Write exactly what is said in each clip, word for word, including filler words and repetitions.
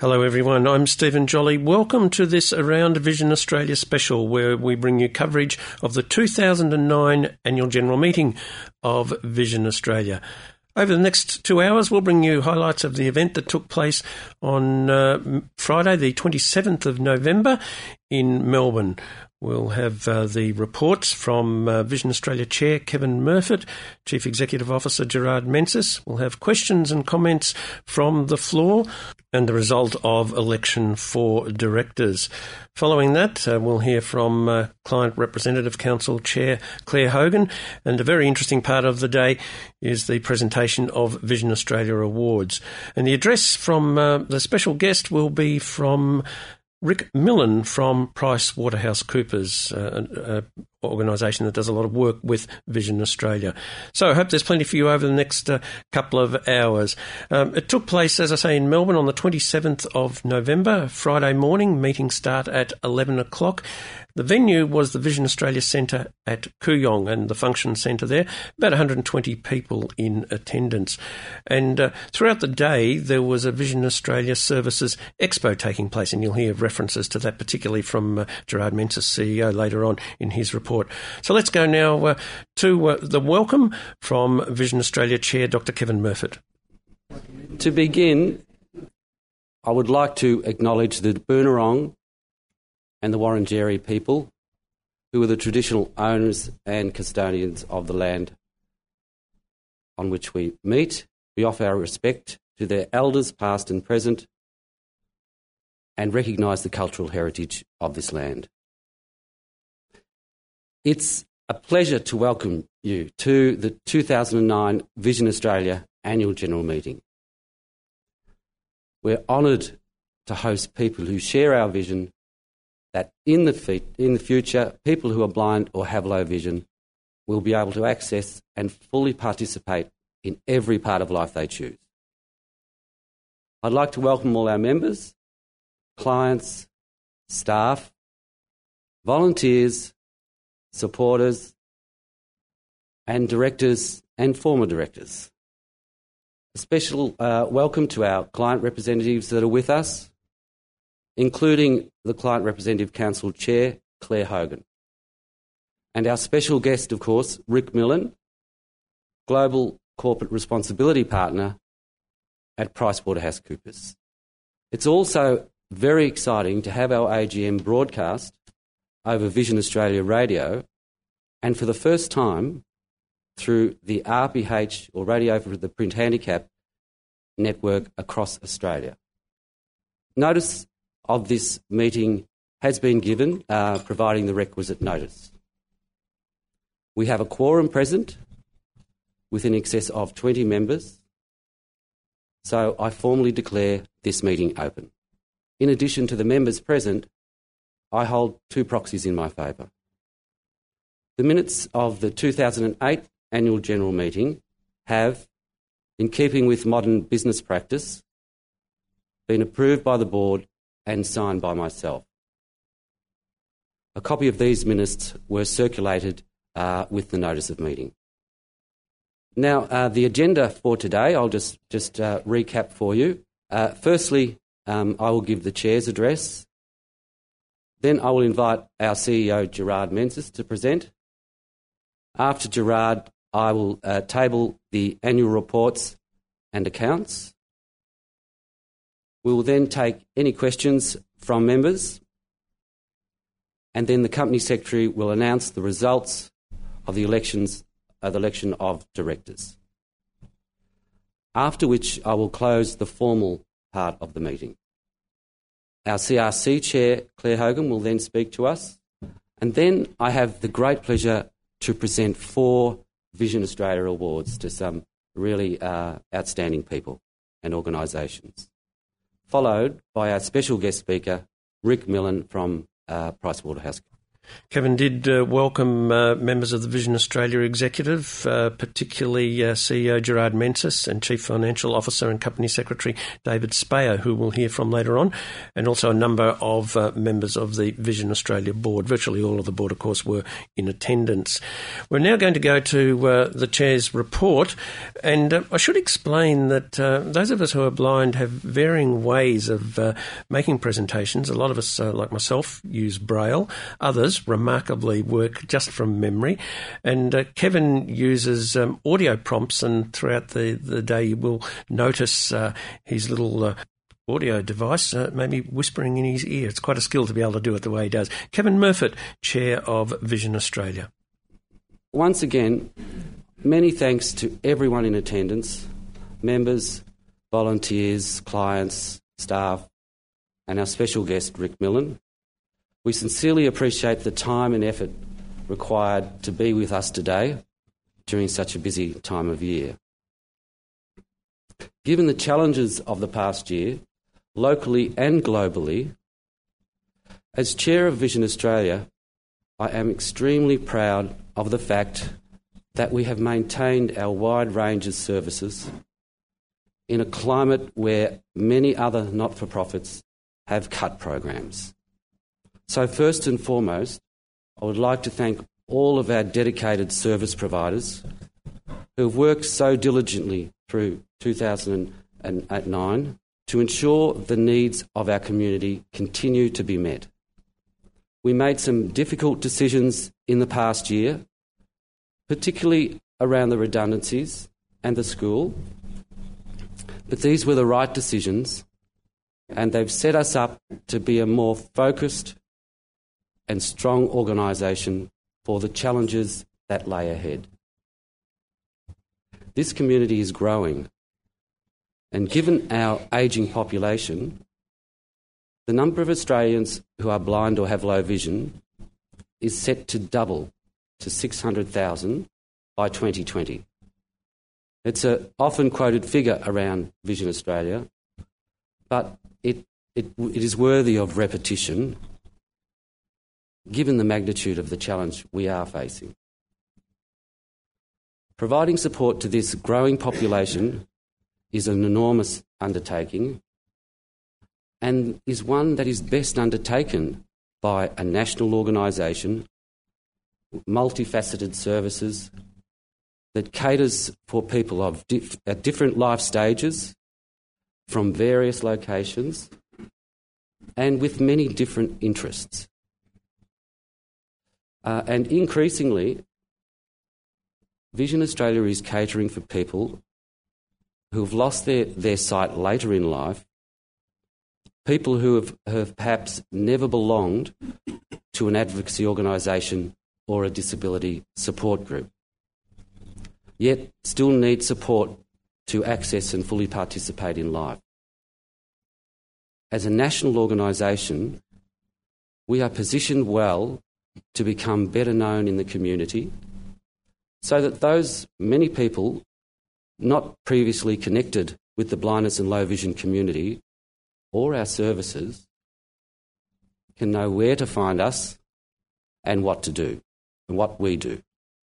Hello everyone, I'm Stephen Jolly. Welcome to this Around Vision Australia special where we bring you coverage of the two thousand nine Annual General Meeting of Vision Australia. Over the next two hours we'll bring you highlights of the event that took place on uh, Friday the twenty-seventh of November in Melbourne. We'll have uh, the reports from uh, Vision Australia Chair Kevin Murfitt, Chief Executive Officer Gerard Menzies. We'll have questions and comments from the floor and the result of election for directors. Following that, uh, we'll hear from uh, Client Representative Council Chair Claire Hogan, and a very interesting part of the day is the presentation of Vision Australia Awards. And the address from uh, the special guest will be from Rick Millen from PricewaterhouseCoopers, uh, an organisation that does a lot of work with Vision Australia. So I hope there's plenty for you over the next uh, couple of hours. Um, it took place, as I say, in Melbourne on the twenty-seventh of November, Friday morning. Meetings start at eleven o'clock. The venue was the Vision Australia Centre at Kooyong and the function centre there, about one hundred twenty people in attendance. And uh, throughout the day, there was a Vision Australia Services Expo taking place, and you'll hear references to that, particularly from uh, Gerard Menzies, C E O, later on in his report. So let's go now uh, to uh, the welcome from Vision Australia Chair Doctor Kevin Murfitt. To begin, I would like to acknowledge the Boonwurrung and the Wurundjeri people, who are the traditional owners and custodians of the land on which we meet. We offer our respect to their elders, past and present, and recognise the cultural heritage of this land. It's a pleasure to welcome you to the two thousand nine Vision Australia Annual General Meeting. We're honoured to host people who share our vision that in the, fe- in the future, people who are blind or have low vision will be able to access and fully participate in every part of life they choose. I'd like to welcome all our members, clients, staff, volunteers, supporters, and directors and former directors. A special uh, welcome to our client representatives that are with us, including the Client Representative Council Chair, Claire Hogan. And our special guest, of course, Rick Millen, Global Corporate Responsibility Partner at PricewaterhouseCoopers. It's also very exciting to have our A G M broadcast over Vision Australia Radio, and for the first time through the R P H, or Radio for the Print Handicap network across Australia. Notice of this meeting has been given, uh, providing the requisite notice. We have a quorum present with in excess of twenty members, so I formally declare this meeting open. In addition to the members present, I hold two proxies in my favour. The minutes of the two thousand eight Annual General Meeting have, in keeping with modern business practice, been approved by the Board and signed by myself. A copy of these minutes were circulated uh, with the notice of meeting. Now, uh, the agenda for today, I'll just, just uh, recap for you. Uh, firstly, um, I will give the Chair's address. Then I will invite our C E O, Gerard Menzies, to present. After Gerard, I will uh, table the annual reports and accounts. We will then take any questions from members, and then the Company Secretary will announce the results of the elections, uh, the election of directors. After which I will close the formal part of the meeting. Our C R C Chair, Claire Hogan, will then speak to us, and then I have the great pleasure to present four Vision Australia Awards to some really uh, outstanding people and organisations, followed by our special guest speaker, Rick Millen from uh, PricewaterhouseCoopers. Kevin did uh, welcome uh, members of the Vision Australia Executive, uh, particularly uh, C E O Gerard Menzies and Chief Financial Officer and Company Secretary David Speyer, who we'll hear from later on, and also a number of uh, members of the Vision Australia board. Virtually all of the board, of course, were in attendance. We're now going to go to uh, the Chair's report, and uh, I should explain that uh, those of us who are blind have varying ways of uh, making presentations. A lot of us, uh, like myself, use Braille. Others remarkably work just from memory. And uh, Kevin uses um, audio prompts, and throughout the, the day you will notice uh, his little uh, audio device uh, maybe whispering in his ear. It's quite a skill to be able to do it the way he does. Kevin Murfitt, Chair of Vision Australia. Once again, many thanks to everyone in attendance, members, volunteers, clients, staff, and our special guest, Rick Millen. We sincerely appreciate the time and effort required to be with us today during such a busy time of year. Given the challenges of the past year, locally and globally, as Chair of Vision Australia, I am extremely proud of the fact that we have maintained our wide range of services in a climate where many other not-for-profits have cut programs. So first and foremost, I would like to thank all of our dedicated service providers who have worked so diligently through two thousand nine to ensure the needs of our community continue to be met. We made some difficult decisions in the past year, particularly around the redundancies and the school, but these were the right decisions, and they've set us up to be a more focused and strong organisation for the challenges that lay ahead. This community is growing, and given our ageing population, the number of Australians who are blind or have low vision is set to double to six hundred thousand by twenty twenty. It's an often quoted figure around Vision Australia, but it, it, it is worthy of repetition given the magnitude of the challenge we are facing. Providing support to this growing population is an enormous undertaking and is one that is best undertaken by a national organisation, multifaceted services, that caters for people of dif- at different life stages, from various locations, and with many different interests. Uh, and increasingly, Vision Australia is catering for people who have lost their, their sight later in life, people who have, have perhaps never belonged to an advocacy organisation or a disability support group, yet still need support to access and fully participate in life. As a national organisation, we are positioned well to become better known in the community so that those many people not previously connected with the blindness and low vision community or our services can know where to find us and what to do and what we do.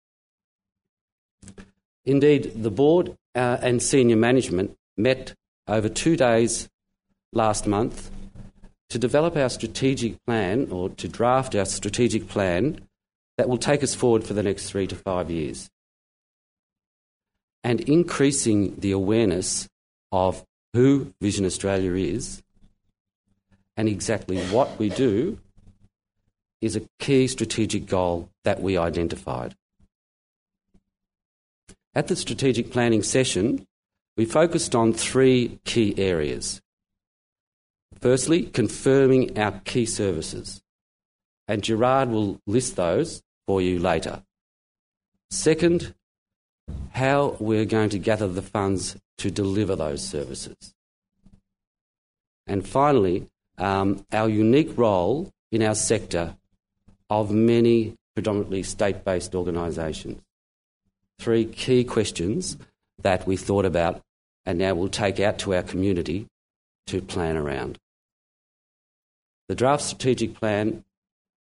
Indeed, the board uh, and senior management met over two days last month to develop our strategic plan, or to draft our strategic plan that will take us forward for the next three to five years. And increasing the awareness of who Vision Australia is and exactly what we do is a key strategic goal that we identified. At the strategic planning session, we focused on three key areas. Firstly, confirming our key services, and Gerard will list those for you later. Second, how we're going to gather the funds to deliver those services. And finally, um, our unique role in our sector of many predominantly state-based organisations. Three key questions that we thought about and now we'll take out to our community to plan around. The draft strategic plan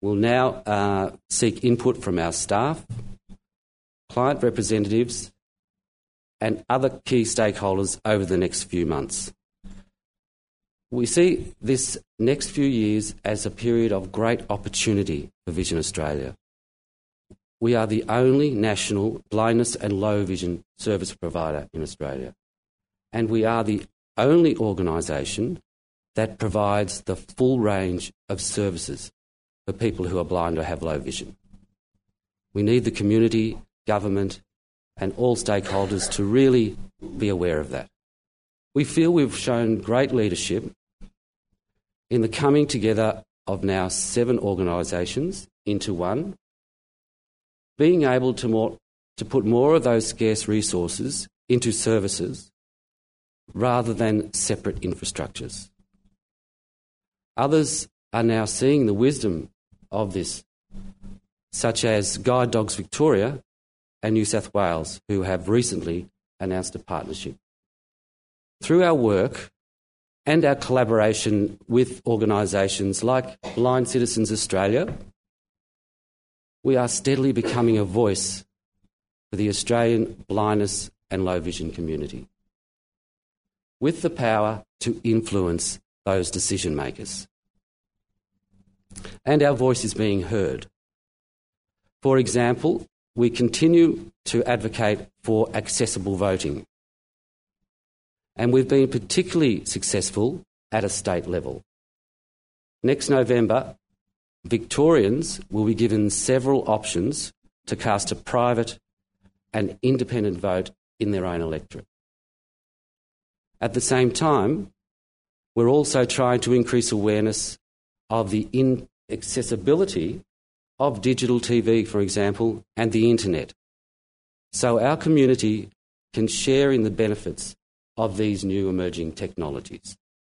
will now uh, seek input from our staff, client representatives, and other key stakeholders over the next few months. We see this next few years as a period of great opportunity for Vision Australia. We are the only national blindness and low vision service provider in Australia, and we are the only organisation that provides the full range of services for people who are blind or have low vision. We need the community, government, and all stakeholders to really be aware of that. We feel we've shown great leadership in the coming together of now seven organisations into one, being able to, more, to put more of those scarce resources into services rather than separate infrastructures. Others are now seeing the wisdom of this, such as Guide Dogs Victoria and New South Wales, who have recently announced a partnership. Through our work and our collaboration with organisations like Blind Citizens Australia, we are steadily becoming a voice for the Australian blindness and low vision community, with the power to influence those decision makers. And our voice is being heard. For example, we continue to advocate for accessible voting, and we've been particularly successful at a state level. Next November, Victorians will be given several options to cast a private and independent vote in their own electorate. At the same time, we're also trying to increase awareness of the inaccessibility of digital T V, for example, and the internet, so our community can share in the benefits of these new emerging technologies.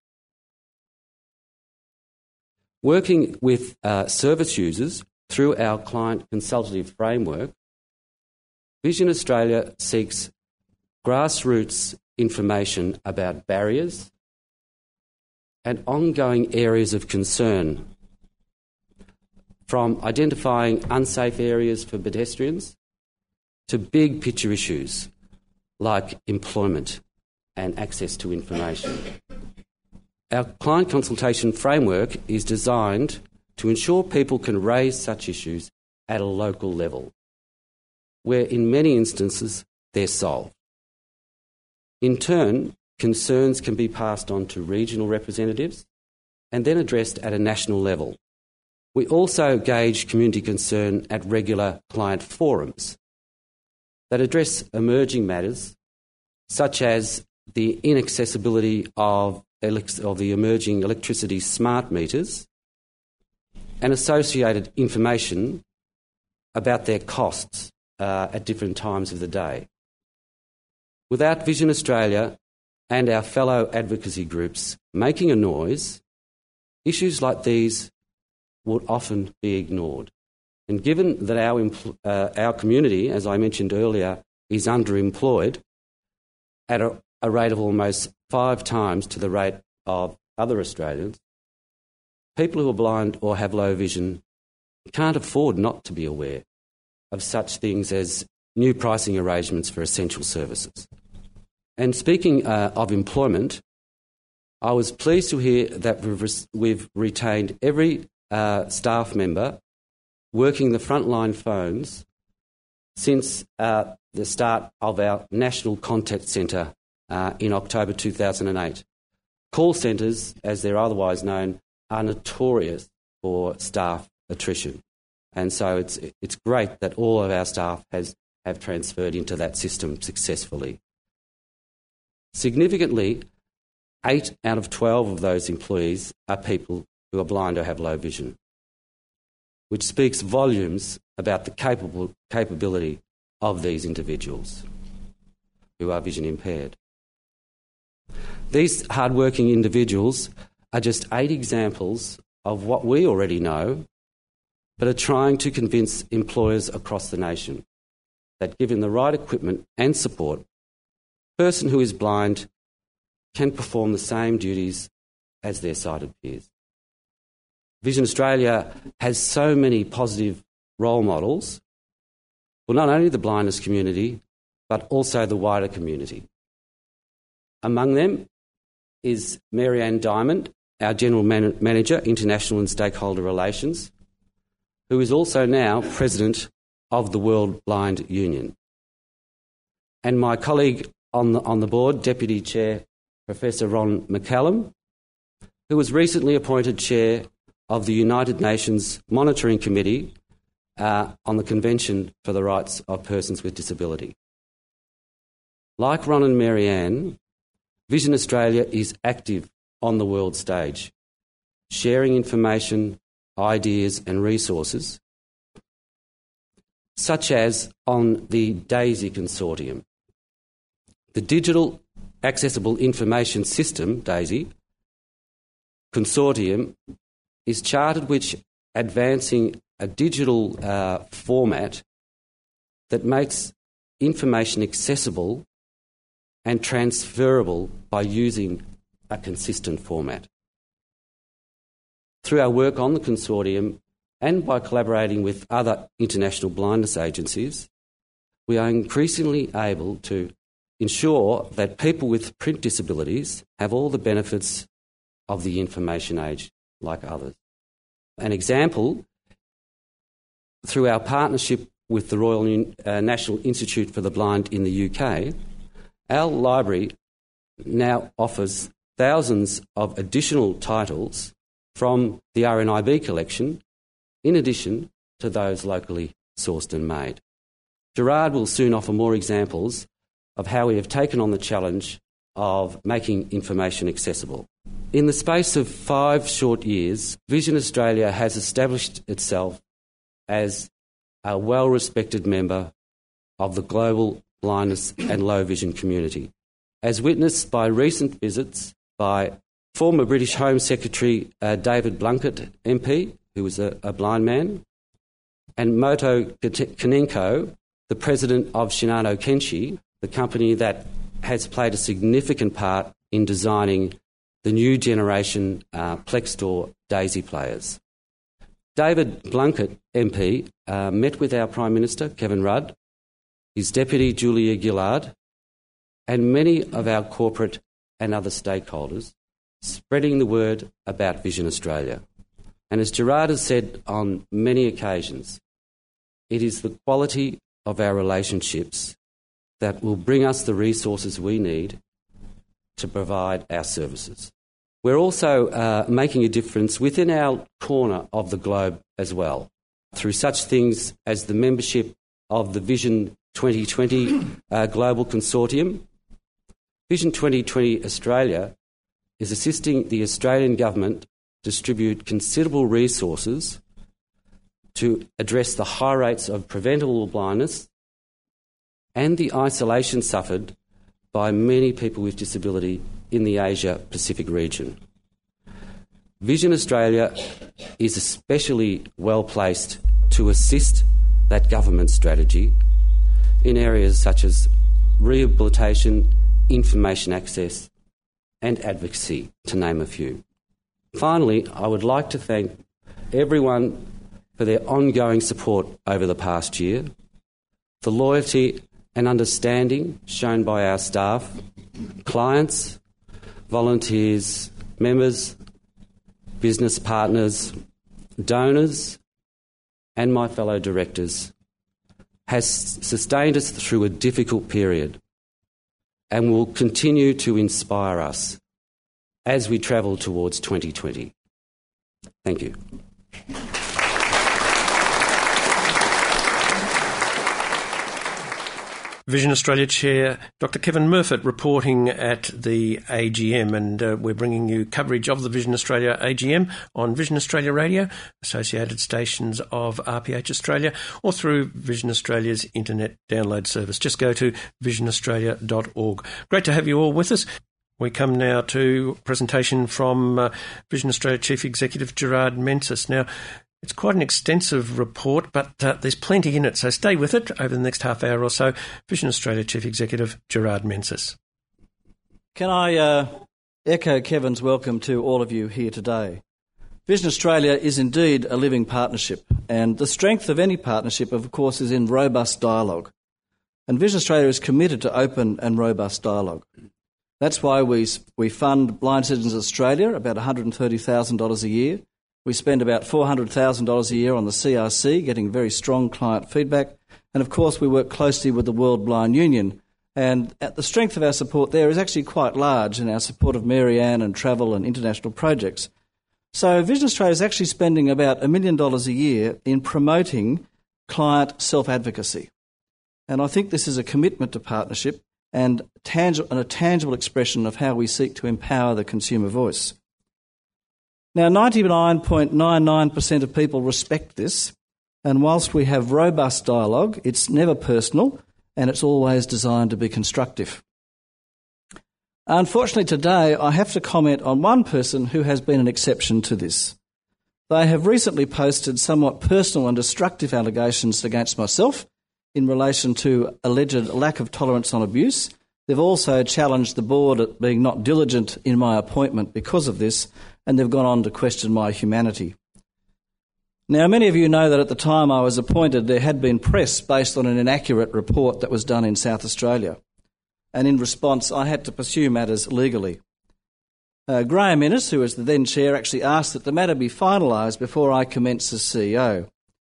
Working with uh, service users through our client consultative framework, Vision Australia seeks grassroots information about barriers and ongoing areas of concern, from identifying unsafe areas for pedestrians to big picture issues like employment and access to information. Our client consultation framework is designed to ensure people can raise such issues at a local level, where in many instances they're solved. In turn, concerns can be passed on to regional representatives and then addressed at a national level. We also gauge community concern at regular client forums that address emerging matters such as the inaccessibility of, of the emerging electricity smart meters and associated information about their costs uh, at different times of the day. Without Vision Australia and our fellow advocacy groups making a noise, issues like these would often be ignored. And given that our, empl- uh, our community, as I mentioned earlier, is underemployed at a, a rate of almost five times to the rate of other Australians, people who are blind or have low vision can't afford not to be aware of such things as new pricing arrangements for essential services. And speaking uh, of employment, I was pleased to hear that we've, re- we've retained every uh, staff member working the frontline phones since uh, the start of our National Contact Centre uh, in October two thousand eight. Call centres, as they're otherwise known, are notorious for staff attrition. And so it's it's great that all of our staff has have transferred into that system successfully. Significantly, eight out of twelve of those employees are people who are blind or have low vision, which speaks volumes about the capable, capability of these individuals who are vision impaired. These hard-working individuals are just eight examples of what we already know, but are trying to convince employers across the nation that given the right equipment and support, a person who is blind can perform the same duties as their sighted peers. Vision Australia has so many positive role models for not only the blindness community, but also the wider community. Among them is Marianne Diamond, our General Man- Manager, International and Stakeholder Relations, who is also now President of the World Blind Union. And my colleague on the, on the board, Deputy Chair Professor Ron McCallum, who was recently appointed Chair of the United Nations Monitoring Committee uh, on the Convention for the Rights of Persons with Disability. Like Ron and Marianne, Vision Australia is active on the world stage, sharing information, ideas and resources, such as on the DAISY Consortium. The Digital Accessible Information System, DAISY, Consortium is chartered which advancing a digital uh, format that makes information accessible and transferable by using a consistent format. Through our work on the consortium and by collaborating with other international blindness agencies, we are increasingly able to ensure that people with print disabilities have all the benefits of the information age like others. An example, through our partnership with the Royal uh, National Institute for the Blind in the U K, our library now offers thousands of additional titles from the R N I B collection, in addition to those locally sourced and made. Gerard will soon offer more examples of how we have taken on the challenge of making information accessible. In the space of five short years, Vision Australia has established itself as a well-respected member of the global blindness and low vision community, as witnessed by recent visits by former British Home Secretary uh, David Blunkett M P, who was a, a blind man, and Moto Kanenko, the president of Shinano Kenshi, the company that has played a significant part in designing the new generation uh, Plextor DAISY players. David Blunkett M P uh, met with our Prime Minister, Kevin Rudd, his Deputy, Julia Gillard, and many of our corporate and other stakeholders, spreading the word about Vision Australia. And as Gerard has said on many occasions, it is the quality of our relationships that will bring us the resources we need to provide our services. We're also uh, making a difference within our corner of the globe as well, through such things as the membership of the Vision twenty twenty uh, Global Consortium. Vision twenty twenty Australia is assisting the Australian government distribute considerable resources to address the high rates of preventable blindness and the isolation suffered by many people with disability in the Asia-Pacific region. Vision Australia is especially well placed to assist that government strategy in areas such as rehabilitation, information access and advocacy, to name a few. Finally, I would like to thank everyone for their ongoing support over the past year, the loyalty and understanding shown by our staff, clients, volunteers, members, business partners, donors, and my fellow directors has sustained us through a difficult period and will continue to inspire us as we travel towards twenty twenty. Thank you. Vision Australia Chair Doctor Kevin Murfitt reporting at the A G M, and uh, we're bringing you coverage of the Vision Australia A G M on Vision Australia Radio, associated stations of R P H Australia, or through Vision Australia's internet download service. Just go to vision australia dot org. Great to have you all with us. We come now to a presentation from uh, Vision Australia Chief Executive Gerard Menzies. Now, it's quite an extensive report, but uh, there's plenty in it, so stay with it over the next half hour or so. Vision Australia Chief Executive Gerard Menzies. Can I uh, echo Kevin's welcome to all of you here today? Vision Australia is indeed a living partnership, and the strength of any partnership, of course, is in robust dialogue. And Vision Australia is committed to open and robust dialogue. That's why we we fund Blind Citizens Australia about one hundred thirty thousand dollars a year. We spend about four hundred thousand dollars a year on the C R C, getting very strong client feedback. And of course, we work closely with the World Blind Union. And the strength of our support there is actually quite large in our support of Marianne and travel and international projects. So Vision Australia is actually spending about a million dollars a year in promoting client self-advocacy. And I think this is a commitment to partnership and, tangible, and a tangible expression of how we seek to empower the consumer voice. Now, ninety-nine point nine nine percent of people respect this, and whilst we have robust dialogue, it's never personal and it's always designed to be constructive. Unfortunately, today I have to comment on one person who has been an exception to this. They have recently posted somewhat personal and destructive allegations against myself in relation to alleged lack of tolerance on abuse. They've also challenged the board at being not diligent in my appointment because of this, and they've gone on to question my humanity. Now, many of you know that at the time I was appointed, there had been press based on an inaccurate report that was done in South Australia. And in response, I had to pursue matters legally. Uh, Graham Innes, who was the then chair, actually asked that the matter be finalised before I commenced as C E O.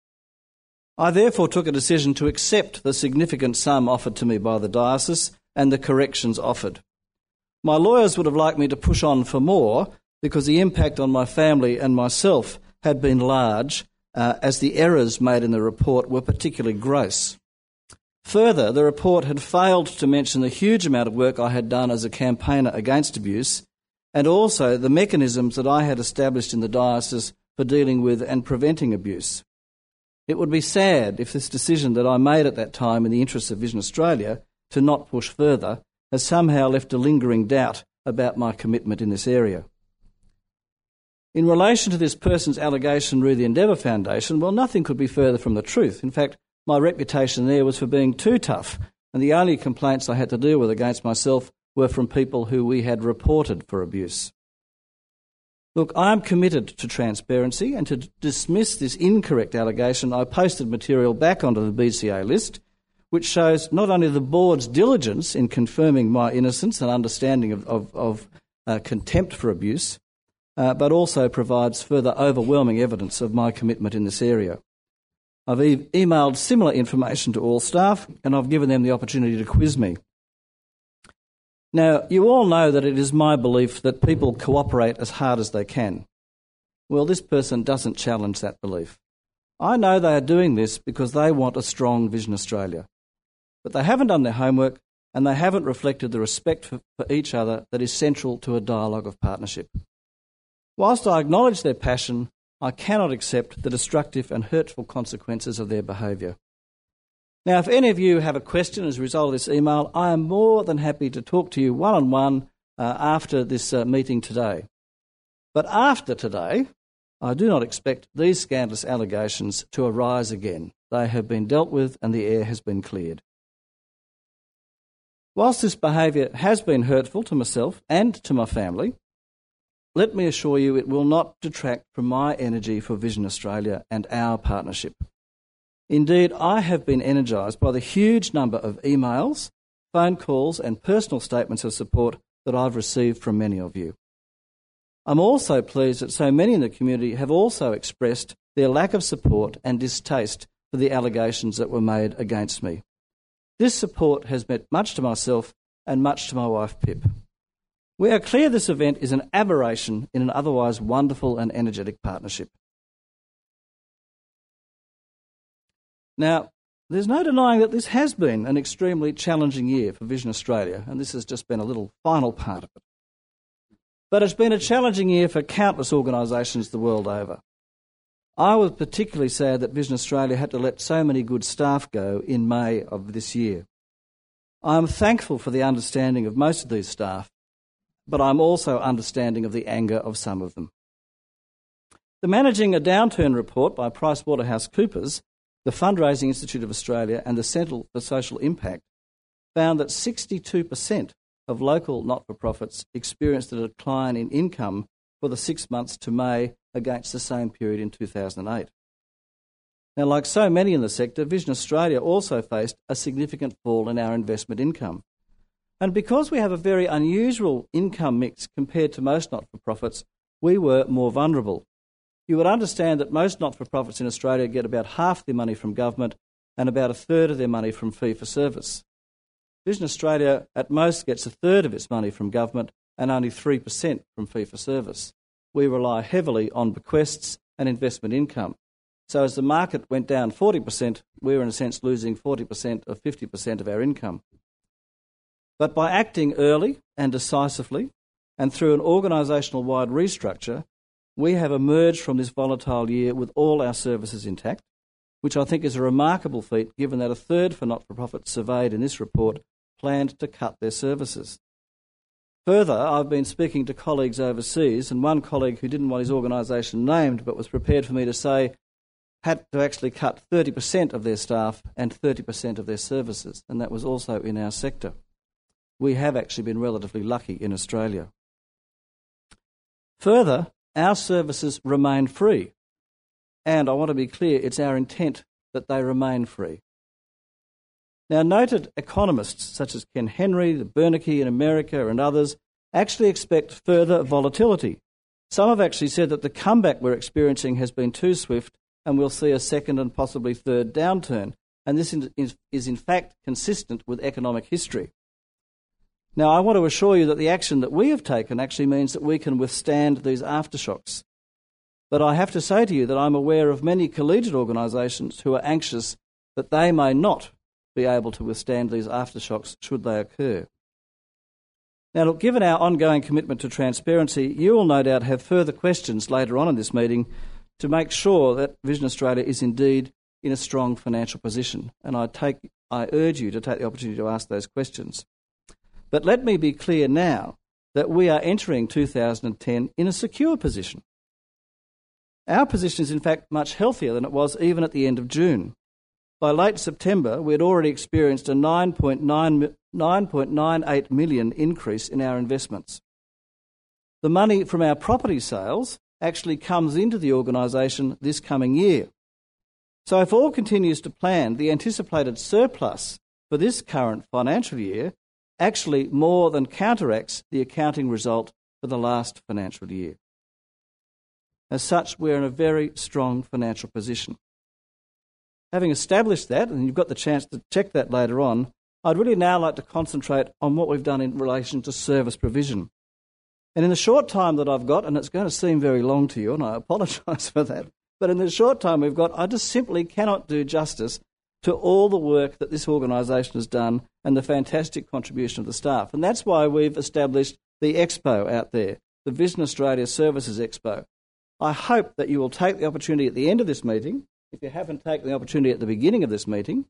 I therefore took a decision to accept the significant sum offered to me by the diocese and the corrections offered. My lawyers would have liked me to push on for more because the impact on my family and myself had been large, uh, as the errors made in the report were particularly gross. Further, the report had failed to mention the huge amount of work I had done as a campaigner against abuse, and also the mechanisms that I had established in the diocese for dealing with and preventing abuse. It would be sad if this decision that I made at that time in the interests of Vision Australia to not push further has somehow left a lingering doubt about my commitment in this area. In relation to this person's allegation re the Endeavour Foundation, well, nothing could be further from the truth. In fact, my reputation there was for being too tough, and the only complaints I had to deal with against myself were from people who we had reported for abuse. Look, I am committed to transparency, and to dismiss this incorrect allegation, I posted material back onto the B C A list, which shows not only the board's diligence in confirming my innocence and understanding of, of, of uh, contempt for abuse, Uh, but also provides further overwhelming evidence of my commitment in this area. I've e- emailed similar information to all staff, and I've given them the opportunity to quiz me. Now, you all know that it is my belief that people cooperate as hard as they can. Well, this person doesn't challenge that belief. I know they are doing this because they want a strong Vision Australia. But they haven't done their homework, and they haven't reflected the respect for, for each other that is central to a dialogue of partnership. Whilst I acknowledge their passion, I cannot accept the destructive and hurtful consequences of their behaviour. Now, if any of you have a question as a result of this email, I am more than happy to talk to you one-on-one uh, after this uh, meeting today. But after today, I do not expect these scandalous allegations to arise again. They have been dealt with and the air has been cleared. Whilst this behaviour has been hurtful to myself and to my family, let me assure you it will not detract from my energy for Vision Australia and our partnership. Indeed, I have been energised by the huge number of emails, phone calls and personal statements of support that I've received from many of you. I'm also pleased that so many in the community have also expressed their lack of support and distaste for the allegations that were made against me. This support has meant much to myself and much to my wife Pip. We are clear this event is an aberration in an otherwise wonderful and energetic partnership. Now, there's no denying that this has been an extremely challenging year for Vision Australia, and this has just been a little final part of it. But it's been a challenging year for countless organisations the world over. I was particularly sad that Vision Australia had to let so many good staff go in May of this year. I am thankful for the understanding of most of these staff, but I'm also understanding of the anger of some of them. The Managing a Downturn report by PricewaterhouseCoopers, the Fundraising Institute of Australia and the Centre for Social Impact found that sixty-two percent of local not-for-profits experienced a decline in income for the six months to May against the same period in two thousand eight. Now, like so many in the sector, Vision Australia also faced a significant fall in our investment income. And because we have a very unusual income mix compared to most not-for-profits, we were more vulnerable. You would understand that most not-for-profits in Australia get about half their money from government and about a third of their money from fee-for-service. Vision Australia at most gets a third of its money from government and only three percent from fee-for-service. We rely heavily on bequests and investment income. So as the market went down forty percent, we were in a sense losing forty percent of fifty percent of our income. But by acting early and decisively, and through an organisational-wide restructure, we have emerged from this volatile year with all our services intact, which I think is a remarkable feat given that a third for not-for-profits surveyed in this report planned to cut their services. Further, I've been speaking to colleagues overseas, and one colleague who didn't want his organisation named but was prepared for me to say had to actually cut thirty percent of their staff and thirty percent of their services, and that was also in our sector. We have actually been relatively lucky in Australia. Further, our services remain free, and I want to be clear, it's our intent that they remain free. Now, noted economists such as Ken Henry, the Bernanke in America and others actually expect further volatility. Some have actually said that the comeback we're experiencing has been too swift and we'll see a second and possibly third downturn, and this is in fact consistent with economic history. Now, I want to assure you that the action that we have taken actually means that we can withstand these aftershocks. But I have to say to you that I'm aware of many collegiate organisations who are anxious that they may not be able to withstand these aftershocks should they occur. Now, look, given our ongoing commitment to transparency, you will no doubt have further questions later on in this meeting to make sure that Vision Australia is indeed in a strong financial position, and I take, I urge you to take the opportunity to ask those questions. But let me be clear now that we are entering two thousand ten in a secure position. Our position is in fact much healthier than it was even at the end of June. By late September, we had already experienced a nine point nine eight million increase in our investments. The money from our property sales actually comes into the organisation this coming year. So if all continues to plan, the anticipated surplus for this current financial year actually more than counteracts the accounting result for the last financial year. As such, we're in a very strong financial position. Having established that, and you've got the chance to check that later on, I'd really now like to concentrate on what we've done in relation to service provision. And in the short time that I've got, and it's going to seem very long to you, and I apologise for that, but in the short time we've got, I just simply cannot do justice to all the work that this organisation has done and the fantastic contribution of the staff. And that's why we've established the Expo out there, the Vision Australia Services Expo. I hope that you will take the opportunity at the end of this meeting, if you haven't taken the opportunity at the beginning of this meeting,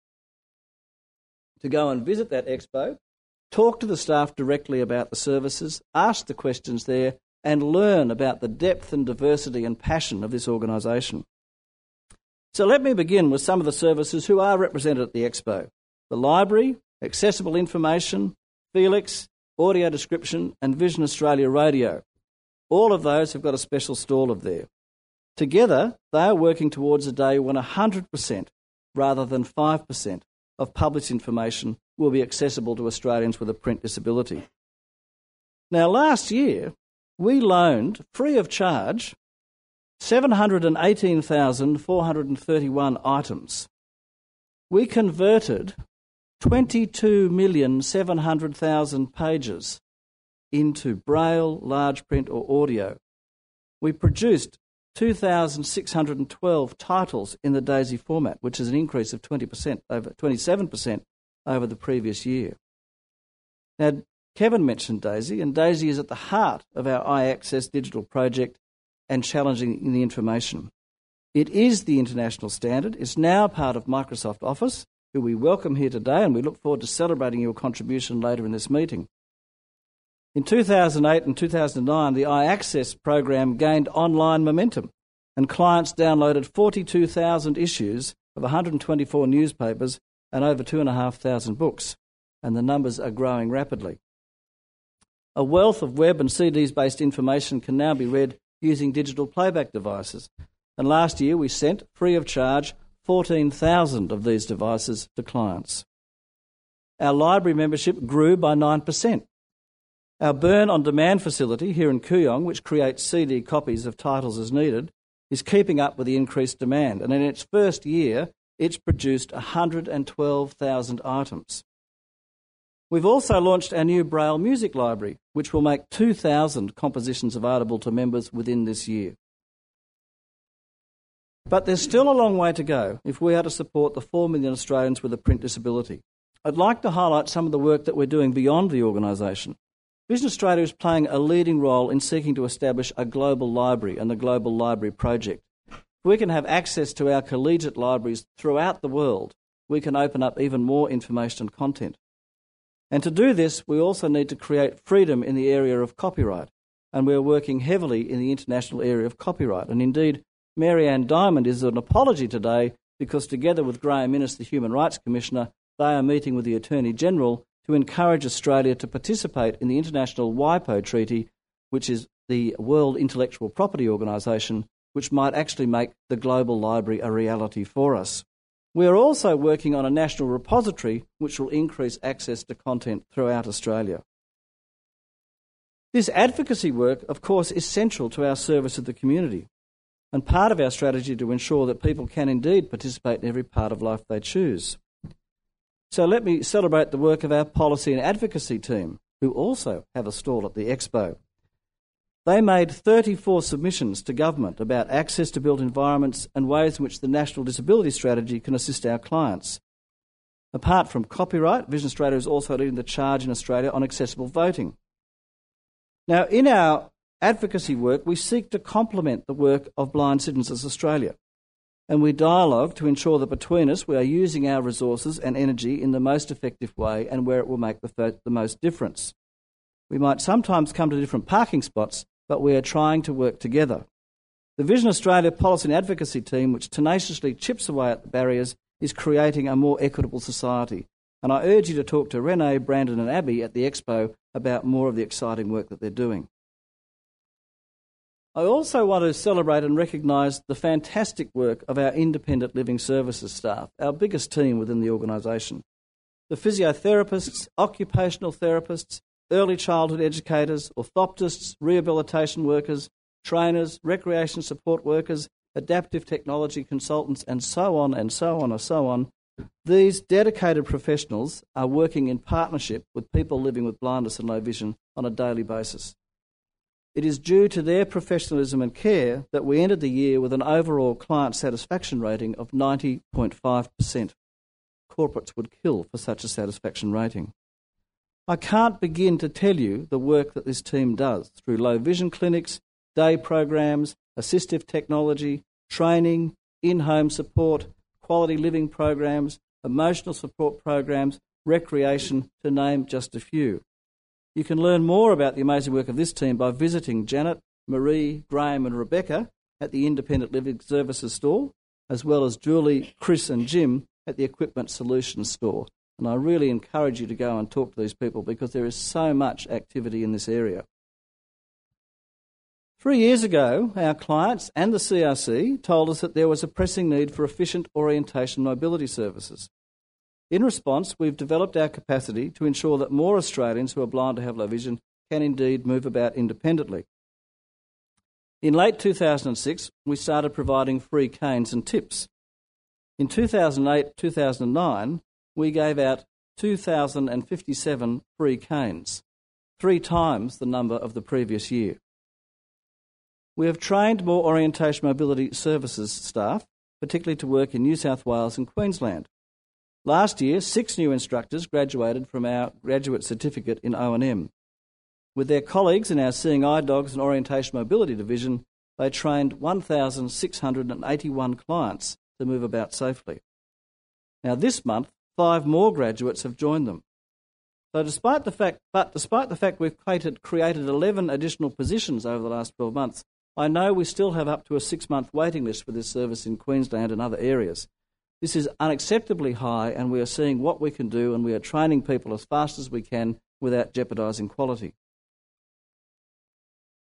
to go and visit that expo, talk to the staff directly about the services, ask the questions there, and learn about the depth and diversity and passion of this organisation. So let me begin with some of the services who are represented at the expo. The library, accessible information, Felix, audio description, and Vision Australia Radio. All of those have got a special stall of there. Together, they are working towards a day when one hundred percent, rather than five percent, of published information will be accessible to Australians with a print disability. Now, last year, we loaned, free of charge, seven hundred eighteen thousand four hundred thirty-one items. We converted twenty-two million seven hundred thousand pages into braille, large print or audio. We produced two thousand six hundred twelve titles in the DAISY format, which is an increase of twenty percent, over twenty-seven percent over the previous year. Now, Kevin mentioned DAISY, and DAISY is at the heart of our iAccess digital project and challenging the information. It is the international standard. It's now part of Microsoft Office, who we welcome here today, and we look forward to celebrating your contribution later in this meeting. In two thousand eight and two thousand nine, the iAccess program gained online momentum, and clients downloaded forty-two thousand issues of one hundred twenty-four newspapers and over two thousand five hundred books, and the numbers are growing rapidly. A wealth of web and C Ds-based information can now be read using digital playback devices. And last year we sent, free of charge, fourteen thousand of these devices to clients. Our library membership grew by nine percent. Our Burn On Demand facility here in Kooyong, which creates C D copies of titles as needed, is keeping up with the increased demand. And in its first year, it's produced one hundred twelve thousand items. We've also launched our new Braille music library, which will make two thousand compositions available to members within this year. But there's still a long way to go if we are to support the four million Australians with a print disability. I'd like to highlight some of the work that we're doing beyond the organisation. Vision Australia is playing a leading role in seeking to establish a global library and the Global Library Project. If we can have access to our collegiate libraries throughout the world, we can open up even more information and content. And to do this, we also need to create freedom in the area of copyright, and we're working heavily in the international area of copyright. And indeed, Mary-Ann Diamond is an apology today because together with Graham Innes, the Human Rights Commissioner, they are meeting with the Attorney-General to encourage Australia to participate in the International WIPO Treaty, which is the World Intellectual Property Organisation, which might actually make the global library a reality for us. We are also working on a national repository which will increase access to content throughout Australia. This advocacy work, of course, is central to our service of the community and part of our strategy to ensure that people can indeed participate in every part of life they choose. So let me celebrate the work of our policy and advocacy team, who also have a stall at the Expo. They made thirty-four submissions to government about access to built environments and ways in which the National Disability Strategy can assist our clients. Apart from copyright, Vision Australia is also leading the charge in Australia on accessible voting. Now, in our advocacy work, we seek to complement the work of Blind Citizens Australia, and we dialogue to ensure that between us we are using our resources and energy in the most effective way and where it will make the, fir- the most difference. We might sometimes come to different parking spots, but we are trying to work together. The Vision Australia Policy and Advocacy team, which tenaciously chips away at the barriers, is creating a more equitable society. And I urge you to talk to Renee, Brandon and Abby at the Expo about more of the exciting work that they're doing. I also want to celebrate and recognise the fantastic work of our independent living services staff, our biggest team within the organisation. The physiotherapists, occupational therapists, early childhood educators, orthoptists, rehabilitation workers, trainers, recreation support workers, adaptive technology consultants, and so on and so on and so on. These dedicated professionals are working in partnership with people living with blindness and low vision on a daily basis. It is due to their professionalism and care that we ended the year with an overall client satisfaction rating of ninety point five percent. Corporates would kill for such a satisfaction rating. I can't begin to tell you the work that this team does through low vision clinics, day programs, assistive technology, training, in-home support, quality living programs, emotional support programs, recreation, to name just a few. You can learn more about the amazing work of this team by visiting Janet, Marie, Graham and Rebecca at the Independent Living Services store, as well as Julie, Chris and Jim at the Equipment Solutions store. And I really encourage you to go and talk to these people because there is so much activity in this area. Three years ago, our clients and the C R C told us that there was a pressing need for efficient orientation mobility services. In response, we've developed our capacity to ensure that more Australians who are blind or have low vision can indeed move about independently. In late two thousand six, we started providing free canes and tips. In two thousand eight to two thousand nine, we gave out two thousand fifty-seven free canes, three times the number of the previous year. We have trained more orientation mobility services staff, particularly to work in New South Wales and Queensland. Last year, six new instructors graduated from our graduate certificate in O and M. With their colleagues in our Seeing Eye Dogs and Orientation Mobility Division, they trained one thousand six hundred eighty-one clients to move about safely. Now this month, five more graduates have joined them. So despite the fact, but despite the fact we've created, created eleven additional positions over the last twelve months, I know we still have up to a six-month waiting list for this service in Queensland and other areas. This is unacceptably high, and we are seeing what we can do, and we are training people as fast as we can without jeopardising quality.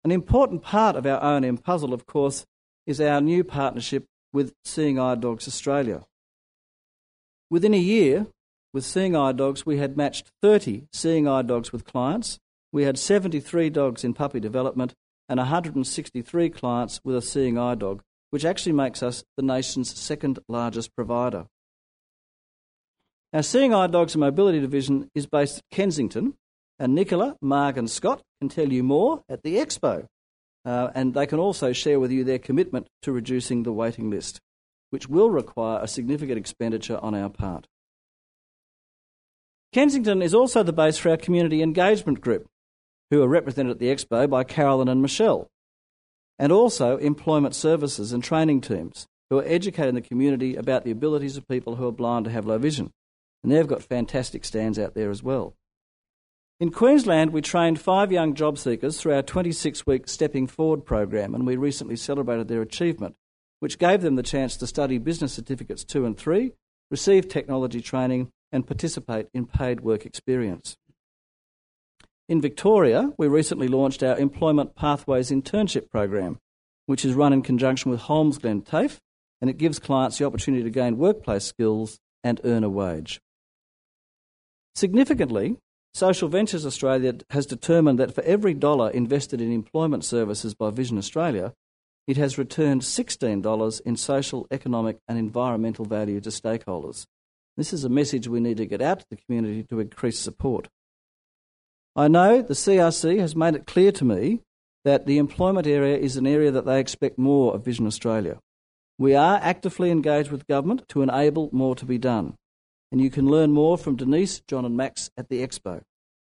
An important part of our O and M puzzle, of course, is our new partnership with Seeing Eye Dogs Australia. Within a year, with Seeing Eye Dogs, we had matched thirty Seeing Eye Dogs with clients. We had seventy-three dogs in puppy development and one hundred sixty-three clients with a Seeing Eye Dog, which actually makes us the nation's second largest provider. Our Seeing Eye Dogs and Mobility division is based at Kensington, and Nicola, Marg and Scott can tell you more at the Expo, uh, and they can also share with you their commitment to reducing the waiting list, which will require a significant expenditure on our part. Kensington is also the base for our community engagement group, who are represented at the Expo by Carolyn and Michelle, and also employment services and training teams who are educating the community about the abilities of people who are blind or have low vision. And they've got fantastic stands out there as well. In Queensland, we trained five young job seekers through our twenty-six week Stepping Forward program, and we recently celebrated their achievement, which gave them the chance to study business certificates two and three, receive technology training, and participate in paid work experience. In Victoria, we recently launched our Employment Pathways Internship program, which is run in conjunction with Holmes Glen TAFE, and it gives clients the opportunity to gain workplace skills and earn a wage. Significantly, Social Ventures Australia has determined that for every dollar invested in employment services by Vision Australia, it has returned sixteen dollars in social, economic and environmental value to stakeholders. This is a message we need to get out to the community to increase support. I know the C R C has made it clear to me that the employment area is an area that they expect more of Vision Australia. We are actively engaged with government to enable more to be done. And you can learn more from Denise, John and Max at the Expo.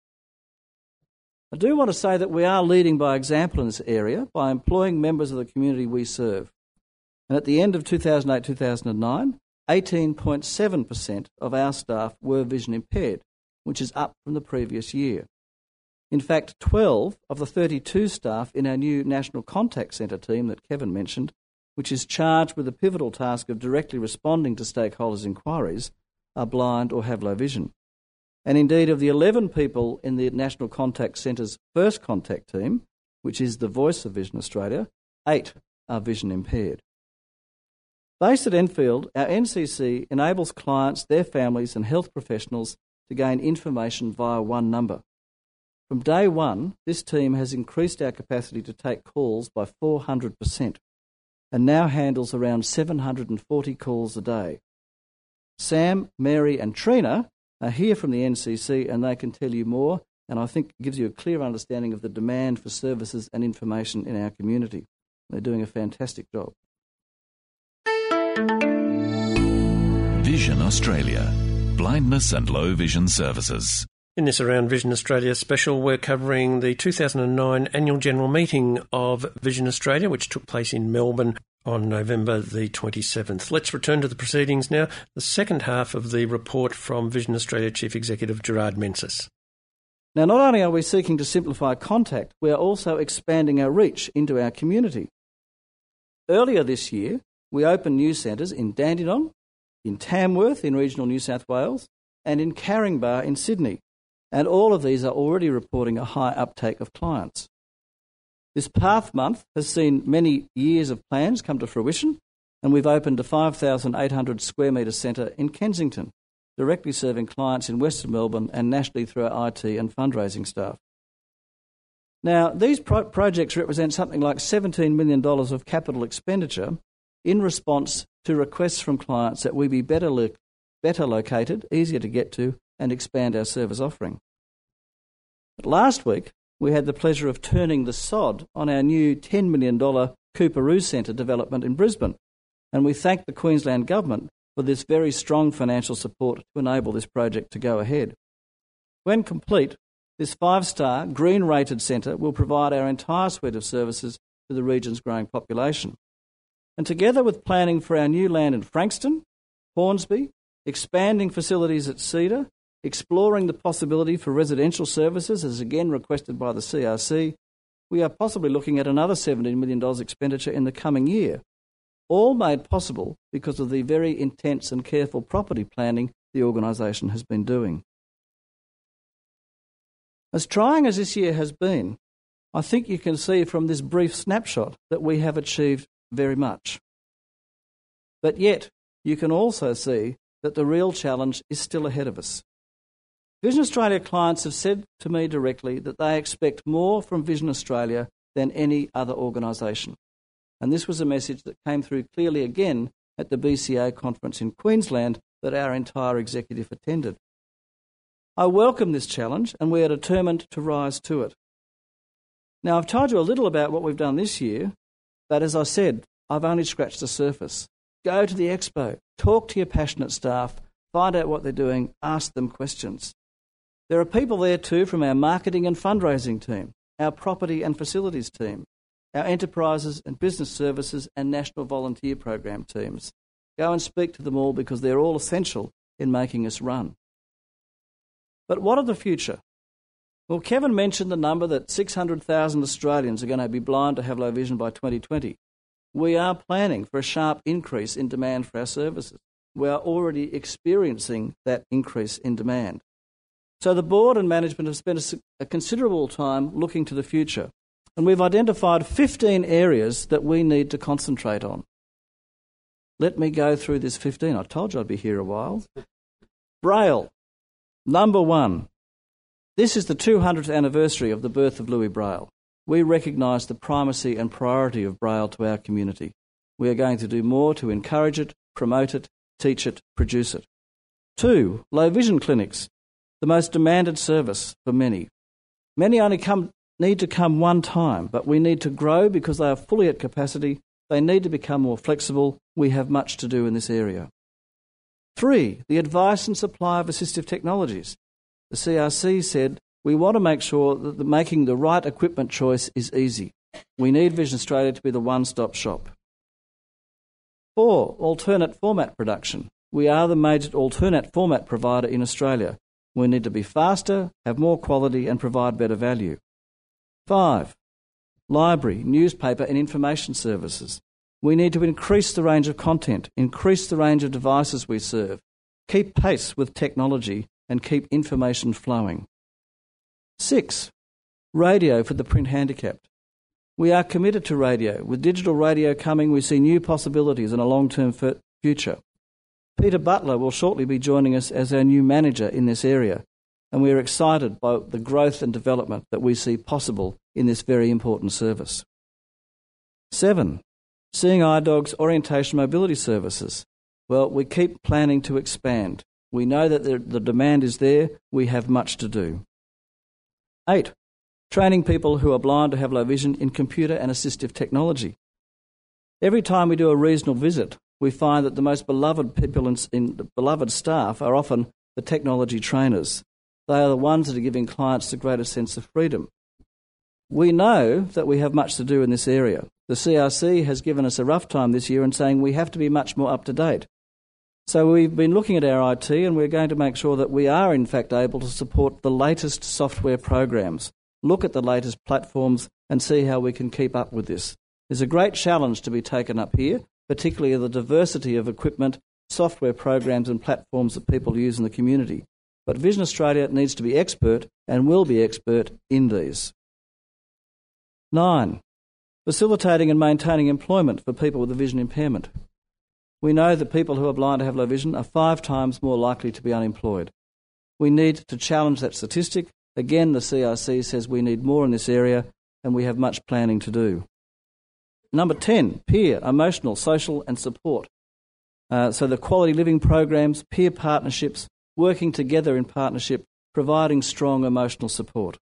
I do want to say that we are leading by example in this area by employing members of the community we serve. And at the end of two thousand eight to two thousand nine, eighteen point seven percent of our staff were vision impaired, which is up from the previous year. In fact, twelve of the thirty-two staff in our new National Contact Centre team that Kevin mentioned, which is charged with the pivotal task of directly responding to stakeholders' inquiries, are blind or have low vision. And indeed, of the eleven people in the National Contact Centre's first contact team, which is the voice of Vision Australia, eight are vision impaired. Based at Enfield, our N C C enables clients, their families and health professionals to gain information via one number. From day one, this team has increased our capacity to take calls by four hundred percent and now handles around seven hundred forty calls a day. Sam, Mary and Trina are here from the N C C and they can tell you more, and I think gives you a clear understanding of the demand for services and information in our community. They're doing a fantastic job. Vision Australia. Blindness and low vision services. In this Around Vision Australia special, we're covering the two thousand nine annual general meeting of Vision Australia, which took place in Melbourne on November the twenty-seventh. Let's return to the proceedings now, the second half of the report from Vision Australia Chief Executive Gerard Menzies. Now, not only are we seeking to simplify contact, we are also expanding our reach into our community. Earlier this year, we opened new centres in Dandenong, in Tamworth in regional New South Wales, and in Caringbah in Sydney. And all of these are already reporting a high uptake of clients. This Path Month has seen many years of plans come to fruition, and we've opened a five thousand eight hundred square metre centre in Kensington, directly serving clients in Western Melbourne and nationally through our I T and fundraising staff. Now, these pro- projects represent something like seventeen million dollars of capital expenditure in response to requests from clients that we be better, lo- better located, easier to get to, and expand our service offering. But last week, we had the pleasure of turning the sod on our new ten million dollars Coorparoo Centre development in Brisbane, and we thank the Queensland Government for this very strong financial support to enable this project to go ahead. When complete, this five-star, green-rated centre will provide our entire suite of services to the region's growing population. And together with planning for our new land in Frankston, Hornsby, expanding facilities at Cedar, exploring the possibility for residential services, as again requested by the C R C, we are possibly looking at another seventeen million dollars expenditure in the coming year, all made possible because of the very intense and careful property planning the organisation has been doing. As trying as this year has been, I think you can see from this brief snapshot that we have achieved very much. But yet, you can also see that the real challenge is still ahead of us. Vision Australia clients have said to me directly that they expect more from Vision Australia than any other organisation. And this was a message that came through clearly again at the B C A conference in Queensland that our entire executive attended. I welcome this challenge and we are determined to rise to it. Now, I've told you a little about what we've done this year, but as I said, I've only scratched the surface. Go to the expo, talk to your passionate staff, find out what they're doing, ask them questions. There are people there too from our marketing and fundraising team, our property and facilities team, our enterprises and business services and national volunteer program teams. Go and speak to them all because they're all essential in making us run. But what of the future? Well, Kevin mentioned the number that six hundred thousand Australians are going to be blind or have low vision by twenty twenty. We are planning for a sharp increase in demand for our services. We are already experiencing that increase in demand. So the board and management have spent a, a considerable time looking to the future, and we've identified fifteen areas that we need to concentrate on. Let me go through this fifteen. I told you I'd be here a while. Braille. Number one. This is the two hundredth anniversary of the birth of Louis Braille. We recognise the primacy and priority of Braille to our community. We are going to do more to encourage it, promote it, teach it, produce it. Two, low vision clinics, the most demanded service for many. Many only come, need to come one time, but we need to grow because they are fully at capacity. They need to become more flexible. We have much to do in this area. Three, the advice and supply of assistive technologies. The C R C said, we want to make sure that the making the right equipment choice is easy. We need Vision Australia to be the one-stop shop. Four, alternate format production. We are the major alternate format provider in Australia. We need to be faster, have more quality and provide better value. Five, library, newspaper and information services. We need to increase the range of content, increase the range of devices we serve, keep pace with technology and keep information flowing. Six, radio for the print handicapped. We are committed to radio. With digital radio coming, we see new possibilities and a long-term f- future. Peter Butler will shortly be joining us as our new manager in this area, and we are excited by the growth and development that we see possible in this very important service. Seven, Seeing Eye Dog's orientation mobility services. Well, we keep planning to expand. We know that the, the demand is there. We have much to do. Eight, training people who are blind or have low vision in computer and assistive technology. Every time we do a regional visit, we find that the most beloved people in, in the beloved staff are often the technology trainers. They are the ones that are giving clients the greatest sense of freedom. We know that we have much to do in this area. The C R C has given us a rough time this year and saying we have to be much more up to date. So we've been looking at our I T and we're going to make sure that we are in fact able to support the latest software programs, look at the latest platforms and see how we can keep up with this. There's a great challenge to be taken up here, particularly the diversity of equipment, software programs and platforms that people use in the community. But Vision Australia needs to be expert and will be expert in these. Nine, facilitating and maintaining employment for people with a vision impairment. We know that people who are blind or have low vision are five times more likely to be unemployed. We need to challenge that statistic. Again, the C R C says we need more in this area and we have much planning to do. Number ten, peer, emotional, social and support. Uh, so the quality living programs, peer partnerships, working together in partnership, providing strong emotional support.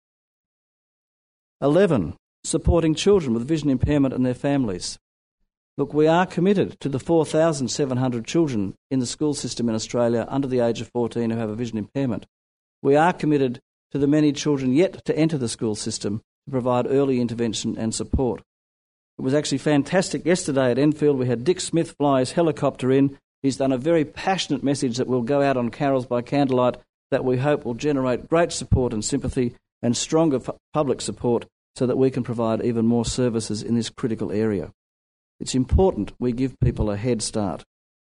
Eleven, supporting children with vision impairment and their families. Look, we are committed to the four thousand seven hundred children in the school system in Australia under the age of fourteen who have a vision impairment. We are committed to the many children yet to enter the school system to provide early intervention and support. It was actually fantastic yesterday at Enfield. We had Dick Smith fly his helicopter in. He's done a very passionate message that will go out on carols by candlelight that we hope will generate great support and sympathy and stronger f- public support so that we can provide even more services in this critical area. It's important we give people a head start.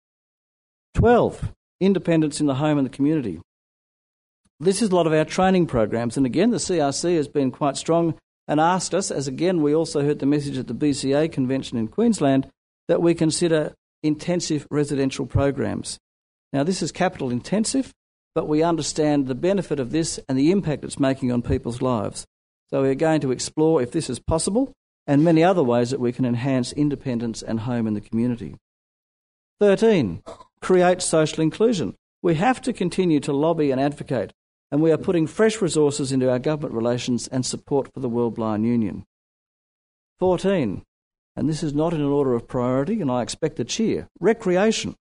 Twelve, independence in the home and the community. This is a lot of our training programs, and again, the C R C has been quite strong and asked us, as again we also heard the message at the B C A convention in Queensland, that we consider intensive residential programs. Now, this is capital intensive, but we understand the benefit of this and the impact it's making on people's lives. So we're going to explore if this is possible and many other ways that we can enhance independence and home in the community. thirteen. Create social inclusion. We have to continue to lobby and advocate, and we are putting fresh resources into our government relations and support for the World Blind Union. fourteen. And this is not in an order of priority, and I expect a cheer. Recreation.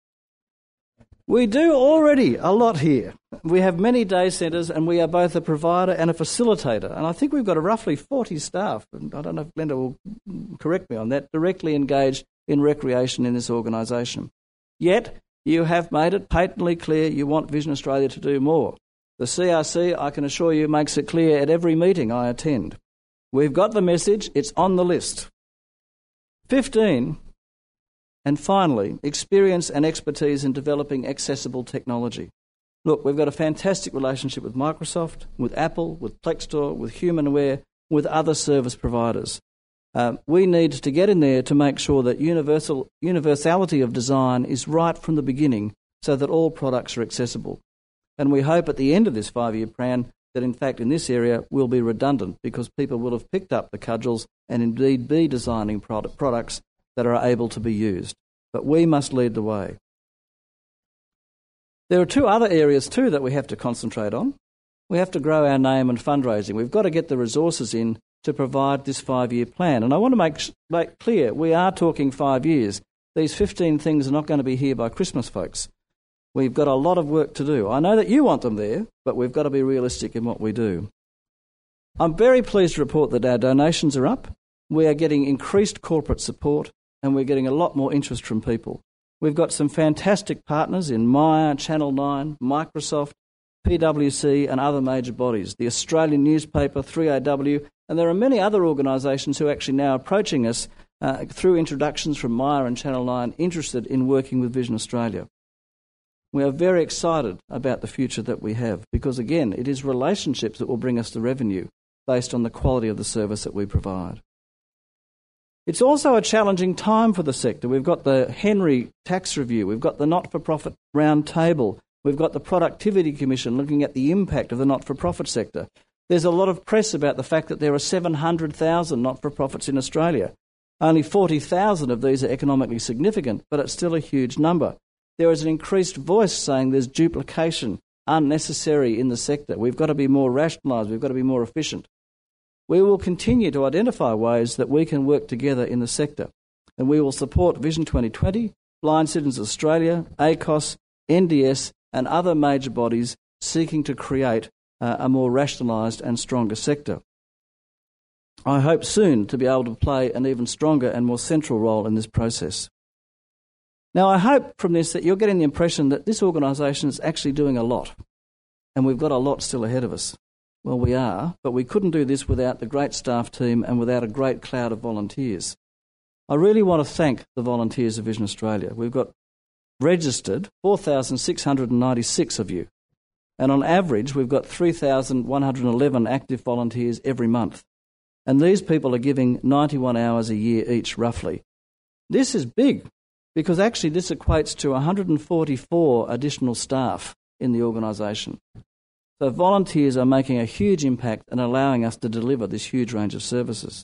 We do already a lot here. We have many day centres, and we are both a provider and a facilitator. And I think we've got a roughly forty staff, and I don't know if Glenda will correct me on that, directly engaged in recreation in this organisation. Yet, you have made it patently clear you want Vision Australia to do more. The C R C, I can assure you, makes it clear at every meeting I attend. We've got the message, it's on the list. fifteen. And finally, experience and expertise in developing accessible technology. Look, we've got a fantastic relationship with Microsoft, with Apple, with Plexstore, with Humanware, with other service providers. Um, we need to get in there to make sure that universal universality of design is right from the beginning so that all products are accessible. And we hope at the end of this five-year plan that, in fact, in this area we'll be redundant because people will have picked up the cudgels and indeed be designing product, products that are able to be used. But we must lead the way. There are two other areas too that we have to concentrate on. We have to grow our name and fundraising. We've got to get the resources in to provide this five-year plan. And I want to make, make clear, we are talking five years. These fifteen things are not going to be here by Christmas, folks. We've got a lot of work to do. I know that you want them there, but we've got to be realistic in what we do. I'm very pleased to report that our donations are up. We are getting increased corporate support, and we're getting a lot more interest from people. We've got some fantastic partners in Myer, Channel nine, Microsoft, P W C and other major bodies, the Australian newspaper, three A W, and there are many other organisations who are actually now approaching us uh, through introductions from Myer and Channel nine interested in working with Vision Australia. We are very excited about the future that we have because, again, it is relationships that will bring us the revenue based on the quality of the service that we provide. It's also a challenging time for the sector. We've got the Henry Tax Review, we've got the Not-for-Profit Round Table, we've got the Productivity Commission looking at the impact of the not-for-profit sector. There's a lot of press about the fact that there are seven hundred thousand not-for-profits in Australia. Only forty thousand of these are economically significant, but it's still a huge number. There is an increased voice saying there's duplication, unnecessary in the sector. We've got to be more rationalised, we've got to be more efficient. We will continue to identify ways that we can work together in the sector, and we will support Vision twenty twenty, Blind Citizens Australia, A C O S, N D S and other major bodies seeking to create uh, a more rationalised and stronger sector. I hope soon to be able to play an even stronger and more central role in this process. Now, I hope from this that you're getting the impression that this organisation is actually doing a lot, and we've got a lot still ahead of us. Well, we are, but we couldn't do this without the great staff team and without a great cloud of volunteers. I really want to thank the volunteers of Vision Australia. We've got registered four thousand six hundred ninety-six of you, and on average we've got three thousand one hundred eleven active volunteers every month. And these people are giving ninety-one hours a year each, roughly. This is big, because actually this equates to one hundred forty-four additional staff in the organisation. So volunteers are making a huge impact and allowing us to deliver this huge range of services.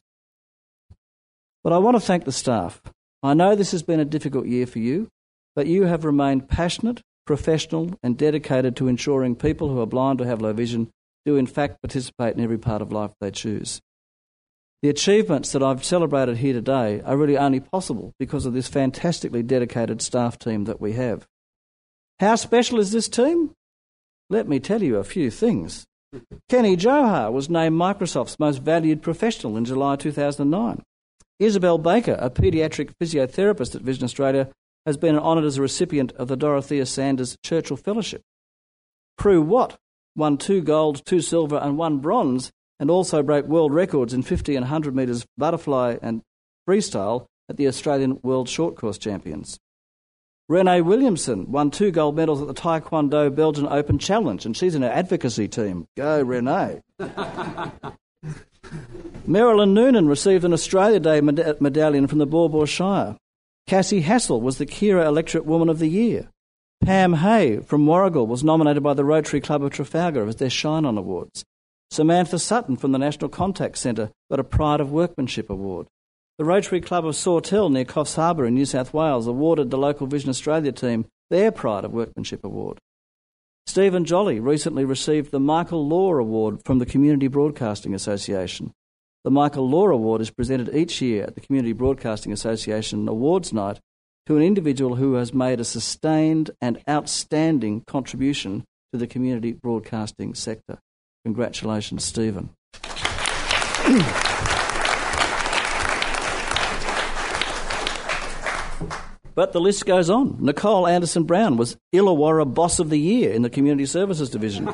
But I want to thank the staff. I know this has been a difficult year for you, but you have remained passionate, professional and dedicated to ensuring people who are blind or have low vision do in fact participate in every part of life they choose. The achievements that I've celebrated here today are really only possible because of this fantastically dedicated staff team that we have. How special is this team? Let me tell you a few things. Kenny Johar was named Microsoft's most valued professional in July two thousand nine. Isabel Baker, a paediatric physiotherapist at Vision Australia, has been honoured as a recipient of the Dorothea Sanders Churchill Fellowship. Prue Watt won two gold, two silver and one bronze, and also broke world records in fifty and one hundred metres butterfly and freestyle at the Australian World Short Course Champions. Renee Williamson won two gold medals at the Taekwondo Belgian Open Challenge, and she's in her advocacy team. Go, Renee. Marilyn Noonan received an Australia Day med- medallion from the Baw Baw Shire. Cassie Hassel was the Kira Electorate Woman of the Year. Pam Hay from Warrigal was nominated by the Rotary Club of Trafalgar as their Shine On Awards. Samantha Sutton from the National Contact Centre got a Pride of Workmanship Award. The Rotary Club of Sawtell near Coffs Harbour in New South Wales awarded the local Vision Australia team their Pride of Workmanship Award. Stephen Jolly recently received the Michael Law Award from the Community Broadcasting Association. The Michael Law Award is presented each year at the Community Broadcasting Association Awards Night to an individual who has made a sustained and outstanding contribution to the community broadcasting sector. Congratulations, Stephen. But the list goes on. Nicole Anderson-Brown was Illawarra Boss of the Year in the Community Services Division.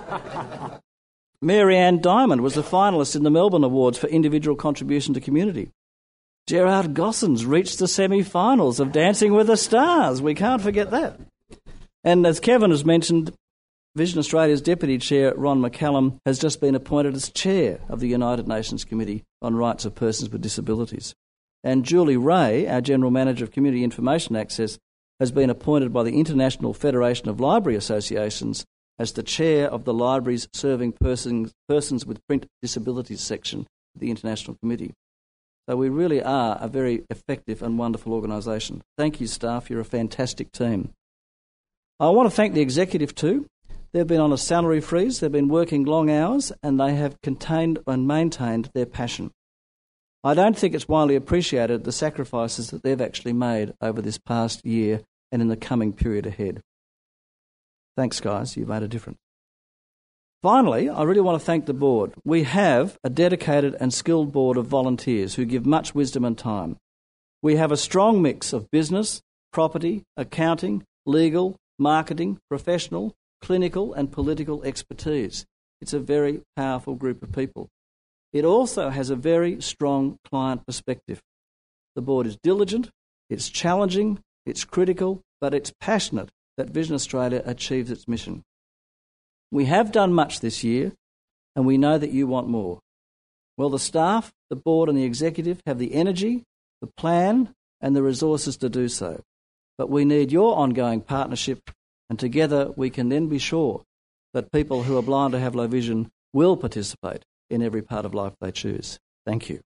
Mary Ann Diamond was the finalist in the Melbourne Awards for individual contribution to community. Gerard Gossens reached the semi-finals of Dancing with the Stars. We can't forget that. And as Kevin has mentioned, Vision Australia's Deputy Chair, Ron McCallum, has just been appointed as Chair of the United Nations Committee on Rights of Persons with Disabilities. And Julie Ray, our General Manager of Community Information Access, has been appointed by the International Federation of Library Associations as the Chair of the Libraries Serving Persons, persons with Print Disabilities section of the International Committee. So we really are a very effective and wonderful organisation. Thank you, staff. You're a fantastic team. I want to thank the executive too. They've been on a salary freeze, they've been working long hours, and they have contained and maintained their passion. I don't think it's widely appreciated the sacrifices that they've actually made over this past year and in the coming period ahead. Thanks, guys. You've made a difference. Finally, I really want to thank the board. We have a dedicated and skilled board of volunteers who give much wisdom and time. We have a strong mix of business, property, accounting, legal, marketing, professional, clinical and political expertise. It's a very powerful group of people. It also has a very strong client perspective. The board is diligent, it's challenging, it's critical, but it's passionate that Vision Australia achieves its mission. We have done much this year, and we know that you want more. Well, the staff, the board and the executive have the energy, the plan and the resources to do so. But we need your ongoing partnership, and together we can then be sure that people who are blind or have low vision will participate in every part of life they choose. Thank you.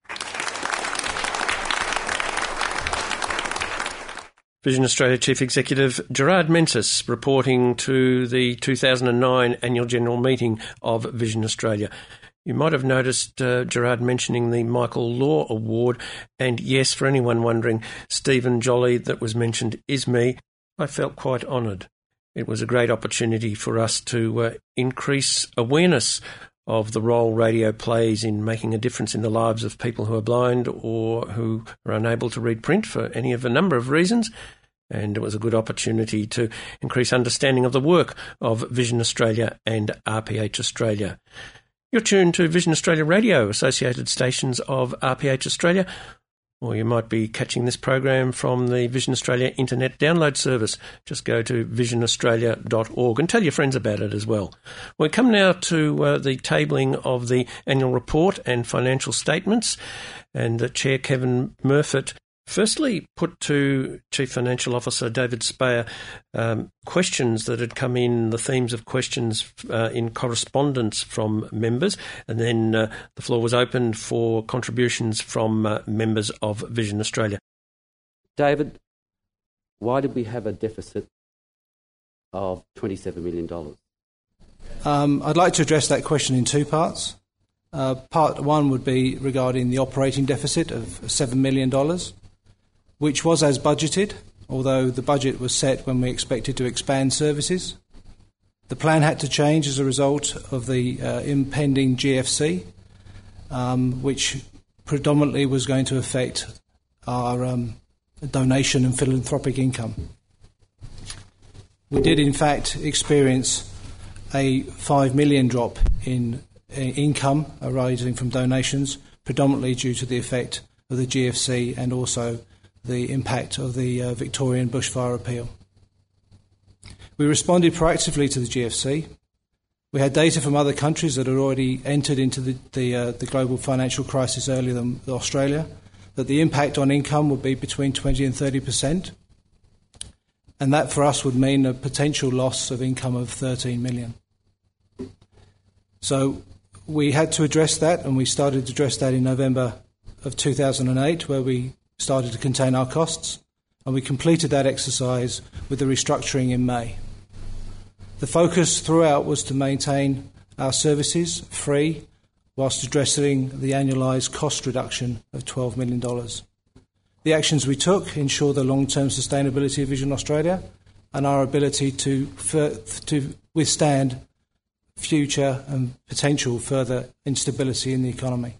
Vision Australia Chief Executive Gerard Menzies reporting to the two thousand nine Annual General Meeting of Vision Australia. You might have noticed uh, Gerard mentioning the Michael Law Award, and yes, for anyone wondering, Stephen Jolly that was mentioned is me. I felt quite honoured. It was a great opportunity for us to uh, increase awareness of the role radio plays in making a difference in the lives of people who are blind or who are unable to read print for any of a number of reasons. And it was a good opportunity to increase understanding of the work of Vision Australia and R P H Australia. You're tuned to Vision Australia Radio, associated stations of R P H Australia, or you might be catching this program from the Vision Australia Internet download service. Just go to vision australia dot org and tell your friends about it as well. We come now to uh, the tabling of the annual report and financial statements, and uh, Chair Kevin Murfitt firstly put to Chief Financial Officer David Speyer um, questions that had come in, the themes of questions uh, in correspondence from members, and then uh, the floor was opened for contributions from uh, members of Vision Australia. David, why did we have a deficit of twenty-seven million dollars? Um, I'd like to address that question in two parts. Uh, part one would be regarding the operating deficit of seven million dollars, which was as budgeted, although the budget was set when we expected to expand services. The plan had to change as a result of the uh, impending G F C, um, which predominantly was going to affect our um, donation and philanthropic income. We did, in fact, experience a five million dollars drop in uh, income arising from donations, predominantly due to the effect of the G F C and also the impact of the uh, Victorian bushfire appeal. We responded proactively to the G F C. We had data from other countries that had already entered into the, the, uh, the global financial crisis earlier than Australia, that the impact on income would be between twenty and thirty percent. And that for us would mean a potential loss of income of thirteen million. So we had to address that, and we started to address that in November of two thousand eight, where we started to contain our costs, and we completed that exercise with the restructuring in May. The focus throughout was to maintain our services free whilst addressing the annualised cost reduction of twelve million dollars. The actions we took ensure the long-term sustainability of Vision Australia and our ability to, to withstand future and potential further instability in the economy.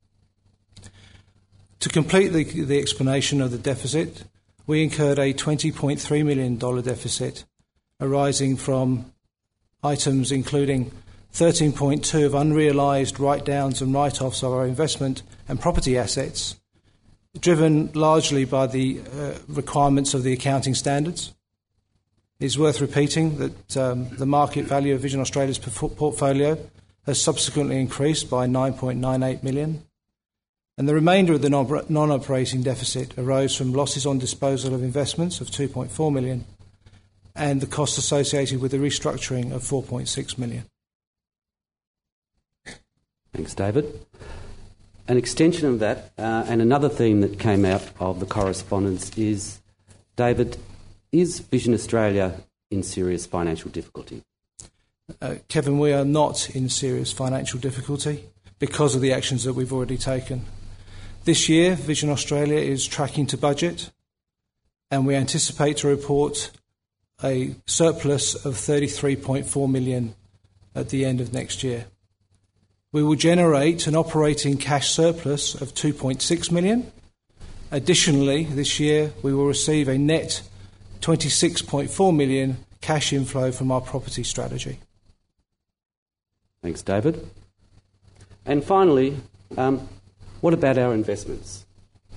To complete the, the explanation of the deficit, we incurred a twenty point three million dollars deficit arising from items including thirteen point two of unrealised write-downs and write-offs of our investment and property assets, driven largely by the uh, requirements of the accounting standards. It's worth repeating that um, the market value of Vision Australia's portfolio has subsequently increased by nine point nine eight million dollars, and the remainder of the non-operating deficit arose from losses on disposal of investments of two point four million dollars and the costs associated with the restructuring of four point six million dollars. Thanks, David. An extension of that, uh, and another theme that came out of the correspondence is, David, is Vision Australia in serious financial difficulty? Uh, Kevin, we are not in serious financial difficulty because of the actions that we've already taken. This year, Vision Australia is tracking to budget, and we anticipate to report a surplus of thirty-three point four million dollars at the end of next year. We will generate an operating cash surplus of two point six million dollars. Additionally, this year we will receive a net twenty-six point four million dollars cash inflow from our property strategy. Thanks, David. And finally, um, what about our investments?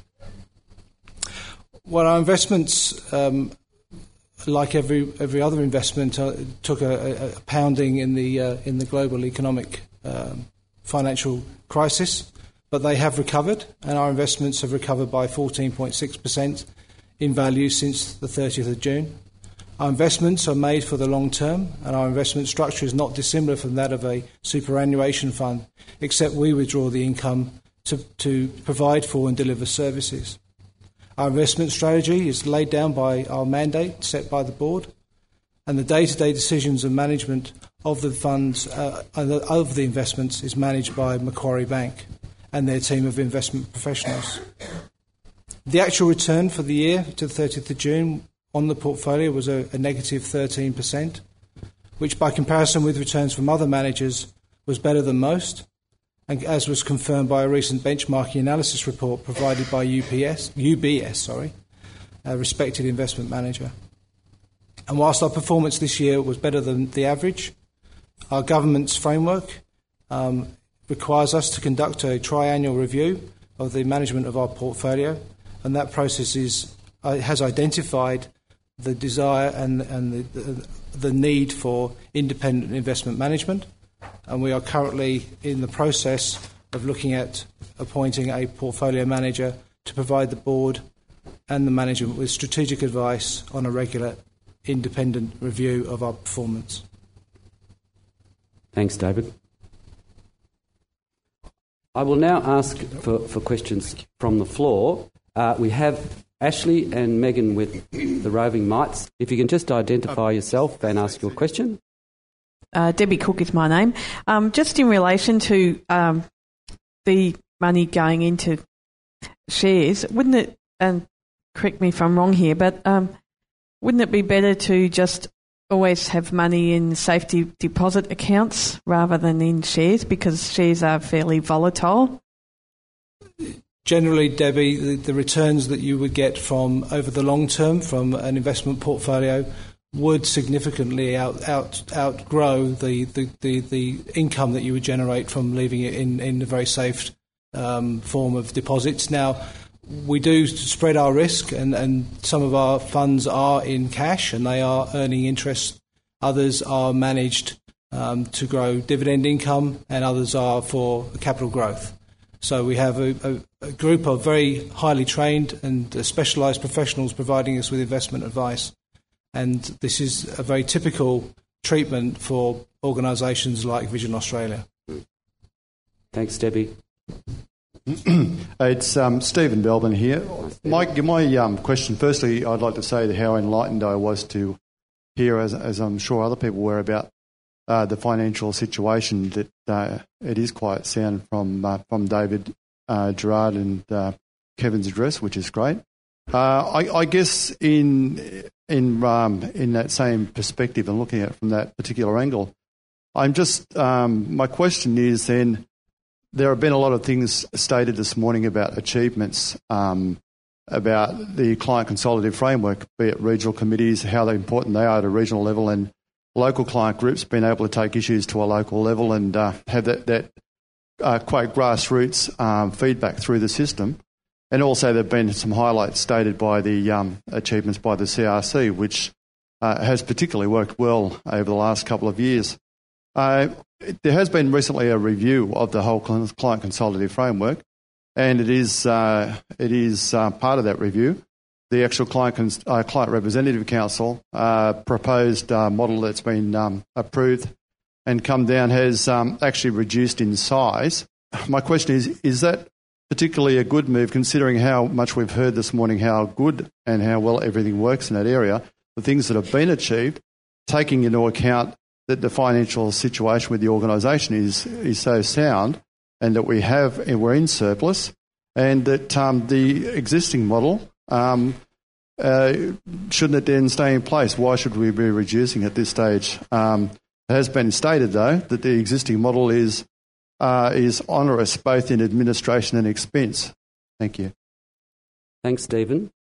Well, our investments, um, like every every other investment, uh, took a, a pounding in the uh, in the global economic um, financial crisis, but they have recovered, and our investments have recovered by fourteen point six percent in value since the thirtieth of June. Our investments are made for the long term, and our investment structure is not dissimilar from that of a superannuation fund, except we withdraw the income to, to provide for and deliver services. Our investment strategy is laid down by our mandate set by the board, and the day-to-day decisions and management of the funds, uh, of the investments, is managed by Macquarie Bank and their team of investment professionals. The actual return for the year to the thirtieth of June on the portfolio was a, a negative thirteen percent, which by comparison with returns from other managers was better than most, and as was confirmed by a recent benchmarking analysis report provided by U P S, U B S, sorry, a respected investment manager. And whilst our performance this year was better than the average, our government's framework um, requires us to conduct a triannual review of the management of our portfolio, and that process is, uh, has identified the desire and, and the, the, the need for independent investment management, and we are currently in the process of looking at appointing a portfolio manager to provide the board and the management with strategic advice on a regular independent review of our performance. Thanks, David. I will now ask for, for questions from the floor. Uh, we have Ashley and Megan with the roving mites. If you can just identify yourself and ask your question. Uh, Debbie Cook is my name. Um, just in relation to um, the money going into shares, wouldn't it, and correct me if I'm wrong here, but um, wouldn't it be better to just always have money in safety deposit accounts rather than in shares, because shares are fairly volatile? Generally, Debbie, the, the returns that you would get from over the long term from an investment portfolio would significantly out, out, outgrow the, the, the, the income that you would generate from leaving it in, in a very safe um, form of deposits. Now, we do spread our risk, and, and some of our funds are in cash and they are earning interest. Others are managed um, to grow dividend income, and others are for capital growth. So we have a, a, a group of very highly trained and uh, specialised professionals providing us with investment advice. And this is a very typical treatment for organisations like Vision Australia. Thanks, Debbie. It's um, Stephen Belbin here. My, my um, question, firstly, I'd like to say how enlightened I was to hear, as, as I'm sure other people were, about uh, the financial situation, that uh, it is quite sound from uh, from David, uh, Gerard and uh, Kevin's address, which is great. Uh, I, I guess in in um, in that same perspective and looking at it from that particular angle, I'm just um, my question is then, there have been a lot of things stated this morning about achievements, um, about the client consultative framework, be it regional committees, how important they are at a regional level, and local client groups being able to take issues to a local level and uh, have that, that uh, quite grassroots um, feedback through the system. And also there have been some highlights stated by the um, achievements by the C R C, which uh, has particularly worked well over the last couple of years. Uh, there has been recently a review of the whole client consultative framework, and it is uh, it is uh, part of that review. The actual client cons- uh, client representative council uh, proposed uh, model that's been um, approved and come down has um, actually reduced in size. My question is: is that particularly a good move, considering how much we've heard this morning, how good and how well everything works in that area, the things that have been achieved, taking into account that the financial situation with the organisation is is so sound, and that we have and we're in surplus, and that um, the existing model um, uh, shouldn't it then stay in place? Why should we be reducing at this stage? Um, it has been stated though that the existing model is uh, is onerous both in administration and expense. Thank you. Thanks, Stephen.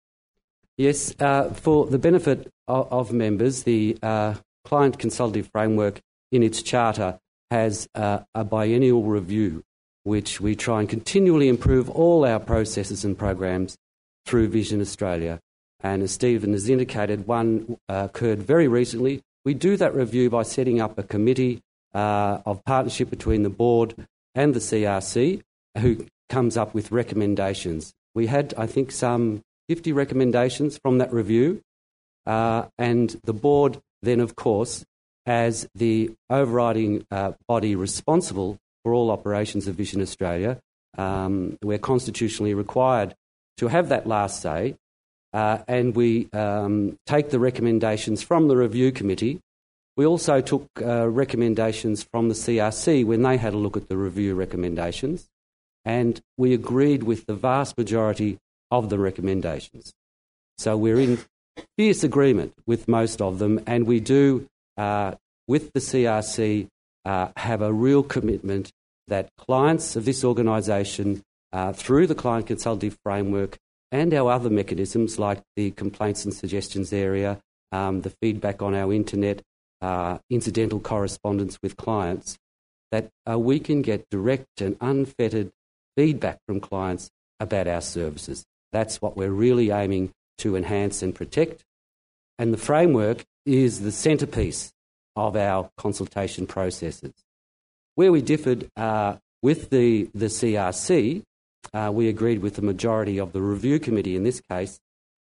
Yes, uh, for the benefit of, of members, the uh, Client Consultative Framework in its charter has uh, a biennial review, which we try and continually improve all our processes and programs through Vision Australia. And as Stephen has indicated, one uh, occurred very recently. We do that review by setting up a committee uh, of partnership between the board and the C R C, who comes up with recommendations. We had, I think, some fifty recommendations from that review, uh, and the board then, of course, as the overriding uh, body responsible for all operations of Vision Australia, um, we're constitutionally required to have that last say, uh, and we um, take the recommendations from the review committee. We also took uh, recommendations from the C R C when they had a look at the review recommendations, and we agreed with the vast majority of the recommendations. So we're in fierce agreement with most of them, and we do, uh, with the C R C, uh, have a real commitment that clients of this organisation, uh, through the Client Consultative Framework and our other mechanisms like the complaints and suggestions area, um, the feedback on our internet, uh, incidental correspondence with clients, that uh, we can get direct and unfettered feedback from clients about our services. That's what we're really aiming to enhance and protect. And the framework is the centrepiece of our consultation processes. Where we differed uh, with the, the C R C, uh, we agreed with the majority of the review committee in this case,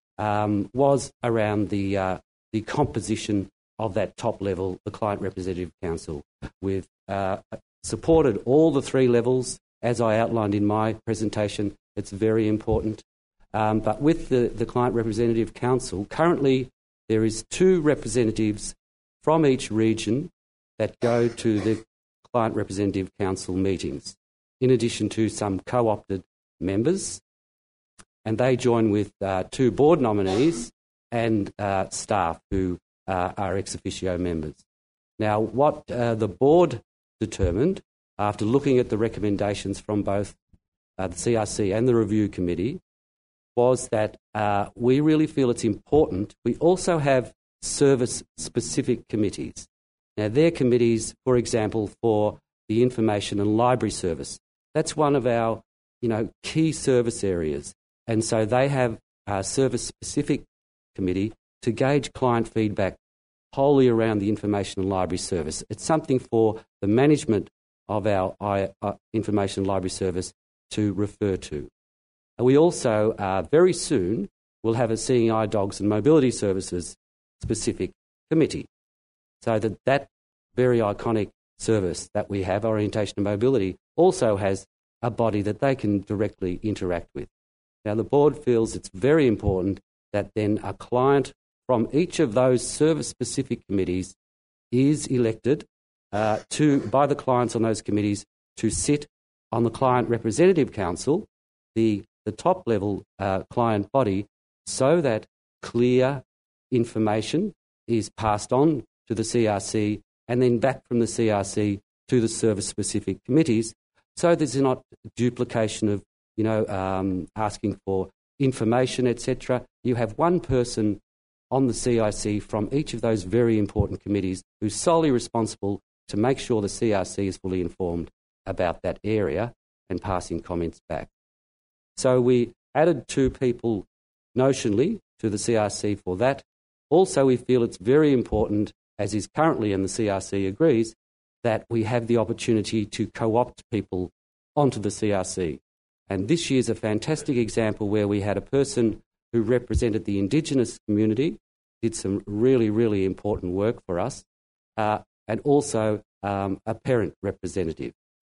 um, was around the, uh, the composition of that top level, the Client Representative Council. We've uh, supported all the three levels. As I outlined in my presentation, it's very important. Um, but with the, the Client Representative Council, currently there is two representatives from each region that go to the Client Representative Council meetings, in addition to some co-opted members, and they join with uh, two board nominees and uh, staff who uh, are ex officio members. Now, what uh, the board determined, after looking at the recommendations from both uh, the C R C and the review committee, was that uh, we really feel it's important. We also have service-specific committees. Now, they're committees, for example, for the information and library service. That's one of our, you know, key service areas. And so they have a service-specific committee to gauge client feedback wholly around the Information and Library Service. It's something for the management of our I, uh, Information and Library Service to refer to. And we also, uh, very soon, will have a Seeing Eye Dogs and Mobility Services specific committee, so that that very iconic service that we have, Orientation and Mobility, also has a body that they can directly interact with. Now, the board feels it's very important that then a client from each of those service-specific committees is elected uh, to by the clients on those committees to sit on the Client Representative Council, the, the top-level uh, client body, so that clear information is passed on to the C R C and then back from the C R C to the service-specific committees, so there's not duplication of, you know, um, asking for information, et cetera. You have one person on the C I C from each of those very important committees who's solely responsible to make sure the C R C is fully informed about that area and passing comments back. So we added two people notionally to the C R C for that. Also, we feel it's very important, as is currently, and the C R C agrees, that we have the opportunity to co-opt people onto the C R C. And this year's a fantastic example where we had a person who represented the Indigenous community, did some really, really important work for us, uh, and also um, a parent representative.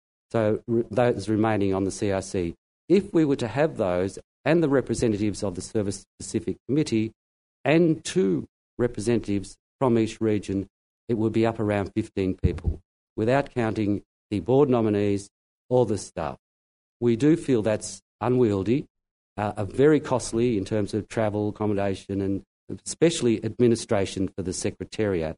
So re- those remaining on the C R C. If we were to have those and the representatives of the service-specific committee and two representatives from each region, it would be up around fifteen people, without counting the board nominees or the staff. We do feel that's unwieldy, uh, very costly in terms of travel, accommodation, and especially administration for the Secretariat.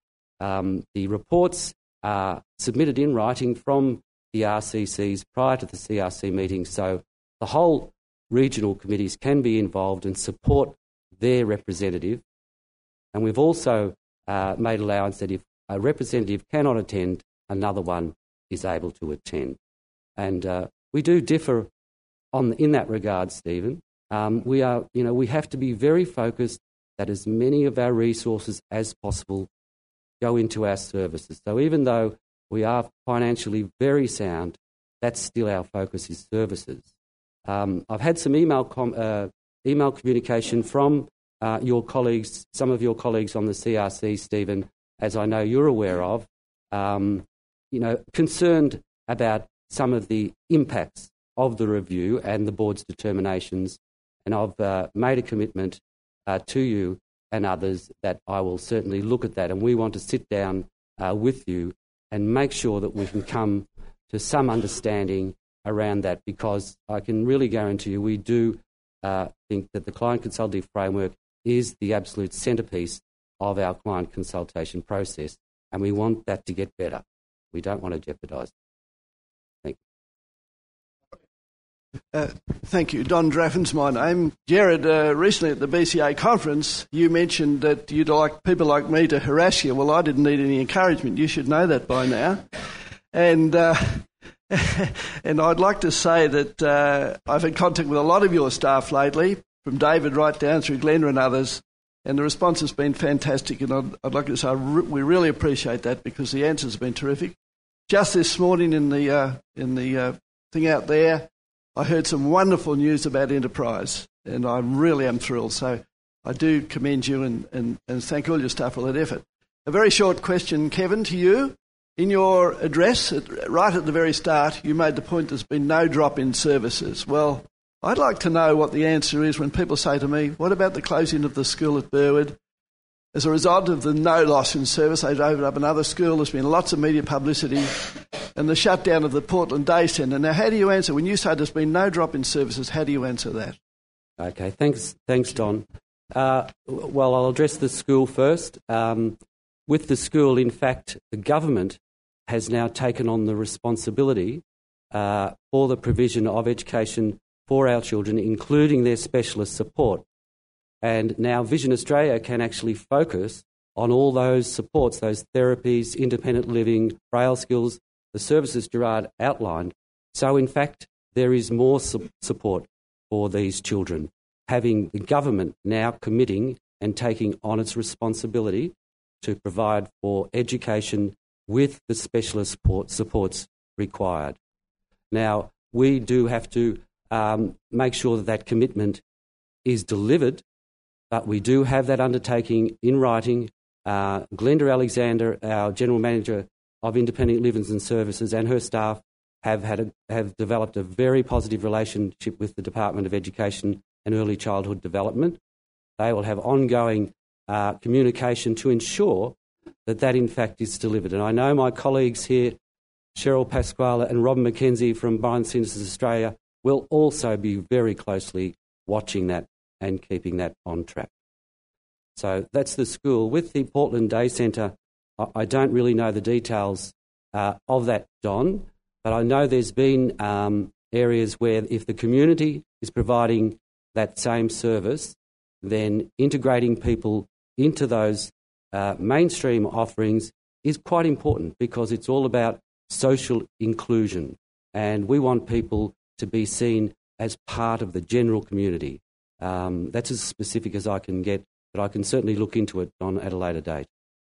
Um, the reports are submitted in writing from the R C Cs prior to the C R C meeting, so the whole regional committees can be involved and support their representative. And we've also uh, made allowance that if a representative cannot attend, another one is able to attend. And uh, we do differ on in that regard, Stephen. Um, we are, you know, we have to be very focused that as many of our resources as possible go into our services. So even though we are financially very sound, that's still our focus is services. Um, I've had some email com- uh, email communication from uh, your colleagues, some of your colleagues on the C R C, Stephen, as I know you're aware of, um, you know, concerned about some of the impacts of the review and the board's determinations. And I've uh, made a commitment uh, to you and others that I will certainly look at that. And we want to sit down uh, with you and make sure that we can come to some understanding around that, because I can really guarantee you we do uh, think that the client consultative framework is the absolute centrepiece of our client consultation process, and we want that to get better. We don't want to jeopardise it. Thank you. Uh, thank you. Don Draffin's my name. Jared, uh, recently at the B C A conference, you mentioned that you'd like people like me to harass you. Well, I didn't need any encouragement. You should know that by now. And uh, and I'd like to say that uh, I've had contact with a lot of your staff lately, from David right down through Glenda and others, and the response has been fantastic. And I'd, I'd like to say re- we really appreciate that, because the answers have been terrific. Just this morning in the uh, in the uh, thing out there, I heard some wonderful news about Enterprise, and I really am thrilled. So I do commend you and, and, and thank all your staff for that effort. A very short question, Kevin, to you. In your address, at, right at the very start, you made the point there's been no drop in services. Well, I'd like to know what the answer is when people say to me, what about the closing of the school at Burwood? As a result of the no loss in service, they've opened up another school. There's been lots of media publicity, and the shutdown of the Portland Day Centre. Now, how do you answer, when you say there's been no drop in services, how do you answer that? Okay, thanks, thanks, Don. Uh, well, I'll address the school first. Um, with the school, in fact, the government has now taken on the responsibility uh, for the provision of education for our children, including their specialist support. And now Vision Australia can actually focus on all those supports, those therapies, independent living, braille skills, the services Gerard outlined. So, in fact, there is more su- support for these children, having the government now committing and taking on its responsibility to provide for education with the specialist support, supports required. Now, we do have to um, make sure that that commitment is delivered, but we do have that undertaking in writing. Uh, Glenda Alexander, our General Manager of Independent Living and Services, and her staff have had a, have developed a very positive relationship with the Department of Education and Early Childhood Development. They will have ongoing uh, communication to ensure that that in fact is delivered. And I know my colleagues here, Cheryl Pasquale and Robin McKenzie from Blind Centres Australia, will also be very closely watching that and keeping that on track. So that's the school. With the Portland Day Centre, I don't really know the details uh, of that, Don, but I know there's been um, areas where if the community is providing that same service, then integrating people into those uh, mainstream offerings is quite important, because it's all about social inclusion, and we want people to be seen as part of the general community. Um, that's as specific as I can get, but I can certainly look into it on at a later date.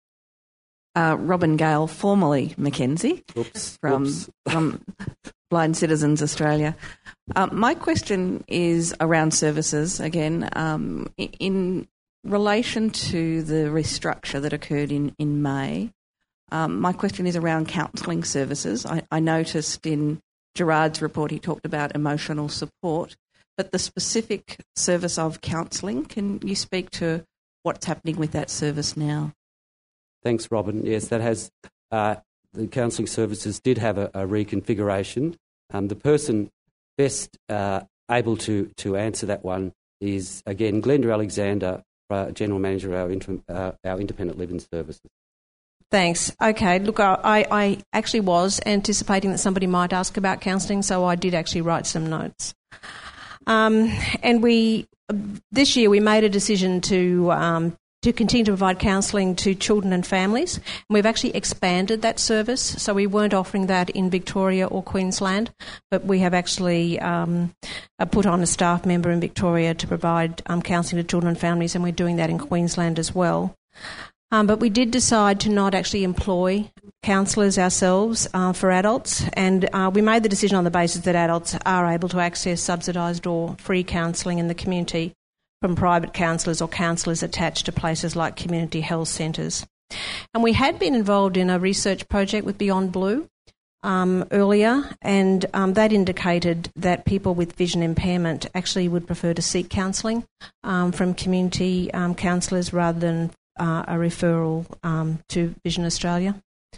Uh, Robin Gale, formerly Mackenzie, Oops, from, oops. from Blind Citizens Australia. Um, my question is around services again. Um, in relation to the restructure that occurred in, in May, um, my question is around counselling services. I, I noticed in Gerard's report he talked about emotional support, but the specific service of counselling, can you speak to what's happening with that service now? Thanks, Robin. Yes, that has uh, the counselling services did have a, a reconfiguration. Um, the person best uh, able to to answer that one is again Glenda Alexander, uh, General Manager of our, inter- uh, our Independent Living Services. Thanks. Okay, look, I, I actually was anticipating that somebody might ask about counselling, so I did actually write some notes. Um, and we this year we made a decision to um, to continue to provide counselling to children and families. And we've actually expanded that service, so we weren't offering that in Victoria or Queensland, but we have actually um, put on a staff member in Victoria to provide um, counselling to children and families, and we're doing that in Queensland as well. Um, but we did decide to not actually employ counsellors ourselves uh, for adults, and uh, we made the decision on the basis that adults are able to access subsidised or free counselling in the community from private counsellors or counsellors attached to places like community health centres. And we had been involved in a research project with Beyond Blue um, earlier, and um, that indicated that people with vision impairment actually would prefer to seek counselling um, from community um, counsellors rather than uh, a referral um, to Vision Australia.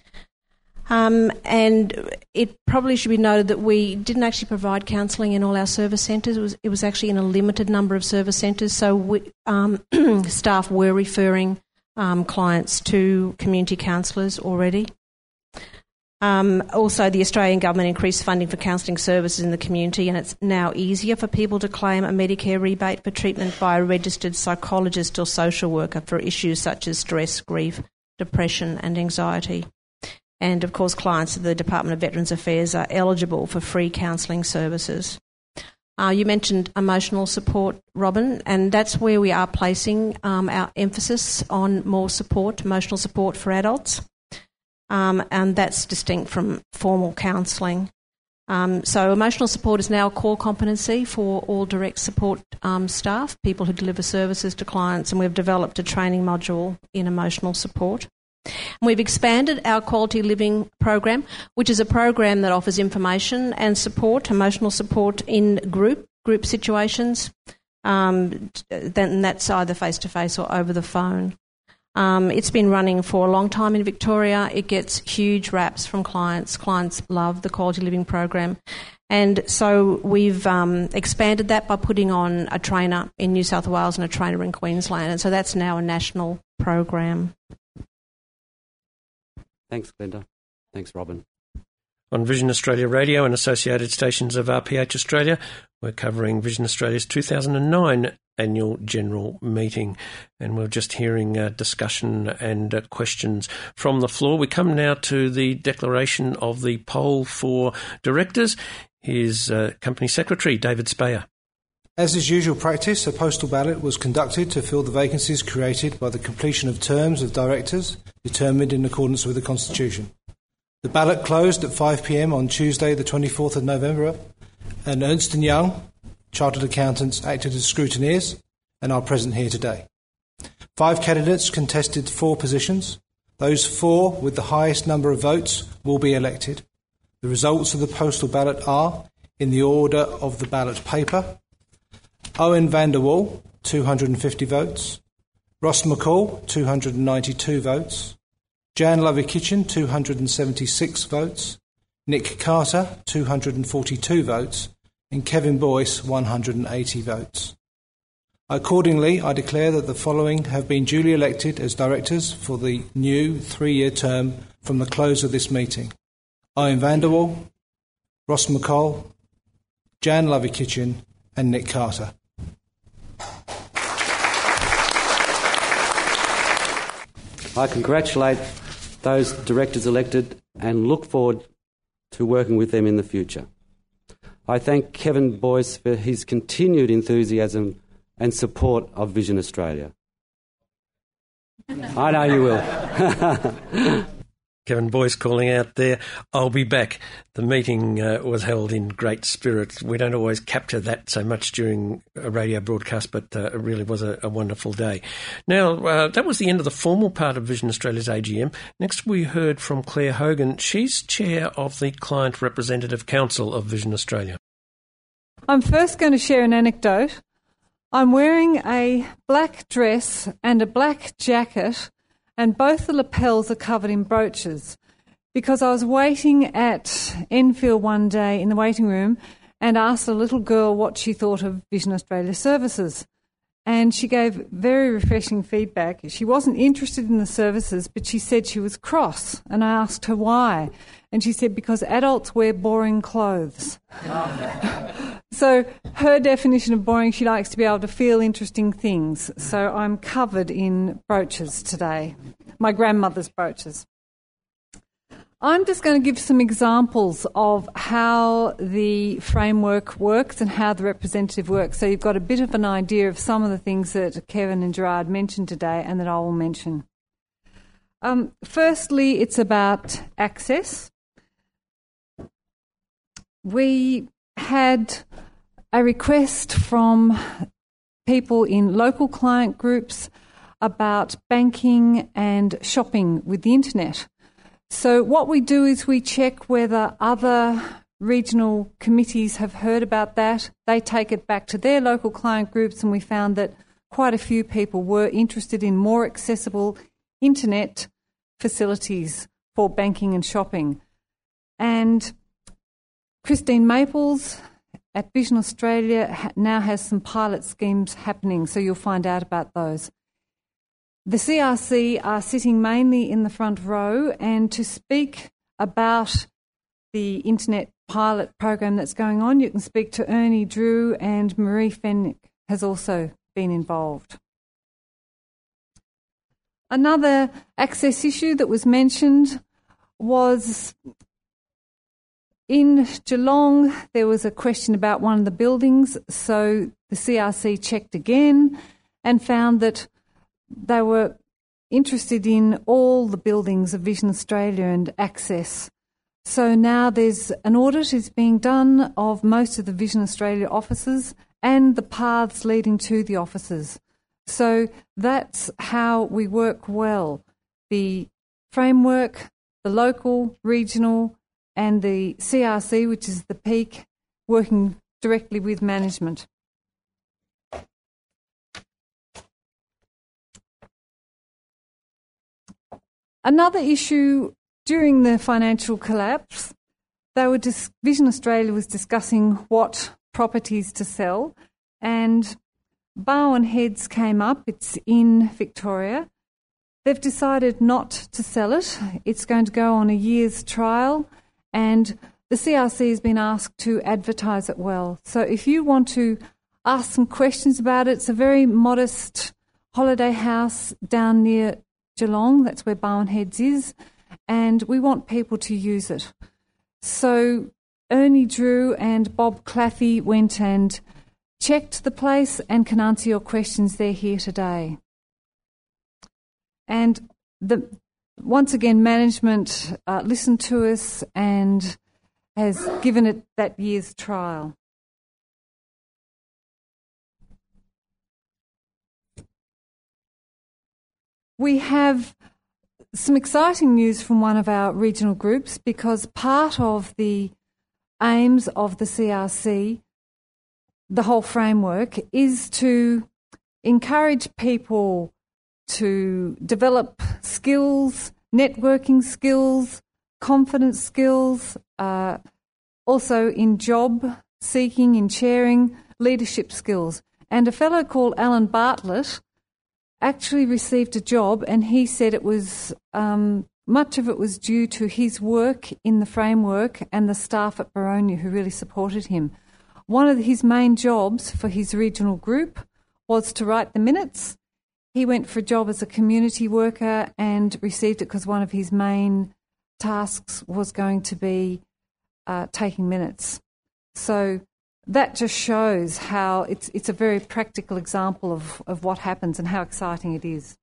Um, and it probably should be noted that we didn't actually provide counselling in all our service centres. It was, it was actually in a limited number of service centres, so we, um, staff were referring um, clients to community counsellors already. Um, also, the Australian Government increased funding for counselling services in the community, and it's now easier for people to claim a Medicare rebate for treatment by a registered psychologist or social worker for issues such as stress, grief, depression and anxiety. And, of course, clients of the Department of Veterans Affairs are eligible for free counselling services. Uh, you mentioned emotional support, Robin, and that's where we are placing um, our emphasis on more support, emotional support for adults, um, and that's distinct from formal counselling. Um, so emotional support is now a core competency for all direct support um, staff, people who deliver services to clients, and we've developed a training module in emotional support. We've expanded our quality living program, which is a program that offers information and support, emotional support in group group situations. Um, then that's either face-to-face or over the phone. Um, it's been running for a long time in Victoria. It gets huge raps from clients. Clients love the quality living program. And so we've um, expanded that by putting on a trainer in New South Wales and a trainer in Queensland. And so that's now a national program. Thanks, Glenda. Thanks, Robin. On Vision Australia Radio and associated stations of R P H Australia, we're covering Vision Australia's two thousand nine annual general meeting, and we're just hearing uh, discussion and uh, questions from the floor. We come now to the declaration of the poll for directors. Here's uh, Company Secretary David Speyer. As is usual practice, a postal ballot was conducted to fill the vacancies created by the completion of terms of directors determined in accordance with the Constitution. The ballot closed at five p m on Tuesday the twenty-fourth of November, and Ernst and Young, Chartered Accountants, acted as scrutineers and are present here today. Five candidates contested four positions. Those four with the highest number of votes will be elected. The results of the postal ballot are, in the order of the ballot paper: Owen van der Wal, two hundred fifty votes; Ross McCall, two hundred ninety-two votes; Jan Lovey-Kitchen, two hundred seventy-six votes; Nick Carter, two hundred forty-two votes; and Kevin Boyce, one hundred eighty votes. Accordingly, I declare that the following have been duly elected as directors for the new three-year term from the close of this meeting: Owen van der Wal, Ross McCall, Jan Lovey-Kitchen, and Nick Carter. I congratulate those directors elected and look forward to working with them in the future. I thank Kevin Boyce for his continued enthusiasm and support of Vision Australia. I know you will. Kevin Boyce calling out there, I'll be back. The meeting uh, was held in great spirit. We don't always capture that so much during a radio broadcast, but uh, it really was a, a wonderful day. Now, uh, that was the end of the formal part of Vision Australia's A G M. Next, we heard from Claire Hogan. She's chair of the Client Representative Council of Vision Australia. I'm first going to share an anecdote. I'm wearing a black dress and a black jacket, and both the lapels are covered in brooches, because I was waiting at Enfield one day in the waiting room and asked a little girl what she thought of Vision Australia services. And she gave very refreshing feedback. She wasn't interested in the services, but she said she was cross. And I asked her why. And she said, because adults wear boring clothes. So her definition of boring, she likes to be able to feel interesting things. So I'm covered in brooches today, my grandmother's brooches. I'm just going to give some examples of how the framework works and how the representative works, so you've got a bit of an idea of some of the things that Kevin and Gerard mentioned today and that I will mention. Um, firstly, it's about access. We had a request from people in local client groups about banking and shopping with the internet. So what we do is we check whether other regional committees have heard about that. They take it back to their local client groups, and we found that quite a few people were interested in more accessible internet facilities for banking and shopping. And Christine Maples at Vision Australia now has some pilot schemes happening, so you'll find out about those. The C R C are sitting mainly in the front row, and to speak about the internet pilot program that's going on, you can speak to Ernie Drew, and Marie Fennick has also been involved. Another access issue that was mentioned was in Geelong. There was a question about one of the buildings, so the C R C checked again and found that they were interested in all the buildings of Vision Australia and access. So now there's an audit is being done of most of the Vision Australia offices and the paths leading to the offices. So that's how we work well. The framework, the local, regional, and the C R C, which is the peak, working directly with management. Another issue during the financial collapse, they were dis- Vision Australia was discussing what properties to sell, and Barwon Heads came up. It's in Victoria. They've decided not to sell it. It's going to go on a year's trial, and the C R C has been asked to advertise it well. So if you want to ask some questions about it, it's a very modest holiday house down near Geelong. That's where Barwon Heads is, and we want people to use it. So Ernie Drew and Bob Claffey went and checked the place and can answer your questions. They're here today. And the, once again, management uh, listened to us and has given it that year's trial. We have some exciting news from one of our regional groups, because part of the aims of the C R C, the whole framework, is to encourage people to develop skills, networking skills, confidence skills, uh, also in job seeking, in chairing, leadership skills. And a fellow called Alan Bartlett actually received a job, and he said it was um, much of it was due to his work in the framework and the staff at Boronia who really supported him. One of his main jobs for his regional group was to write the minutes. He went for a job as a community worker and received it because one of his main tasks was going to be uh, taking minutes. So that just shows how it's it's a very practical example of, of what happens and how exciting it is.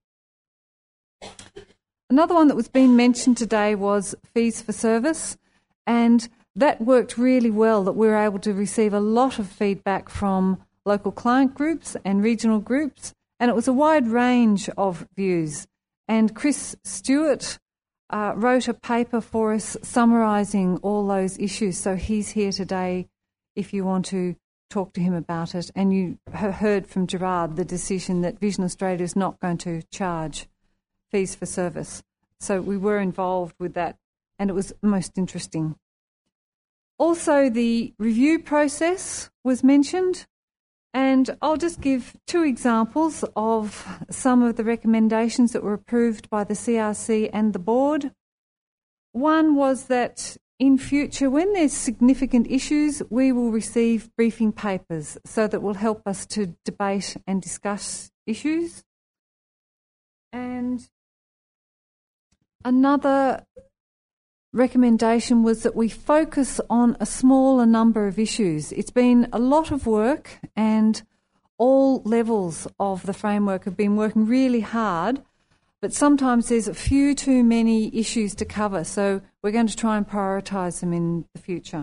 Another one that was being mentioned today was fees for service, and that worked really well, that we were able to receive a lot of feedback from local client groups and regional groups, and it was a wide range of views. And Chris Stewart uh, wrote a paper for us summarising all those issues, so he's here today if you want to talk to him about it. And you heard from Gerard the decision that Vision Australia is not going to charge fees for service. So we were involved with that, and it was most interesting. Also, the review process was mentioned, and I'll just give two examples of some of the recommendations that were approved by the C R C and the board. One was that in future, when there's significant issues, we will receive briefing papers so that will help us to debate and discuss issues. And another recommendation was that we focus on a smaller number of issues. It's been a lot of work, and all levels of the framework have been working really hard, but sometimes there's a few too many issues to cover, so we're going to try and prioritise them in the future.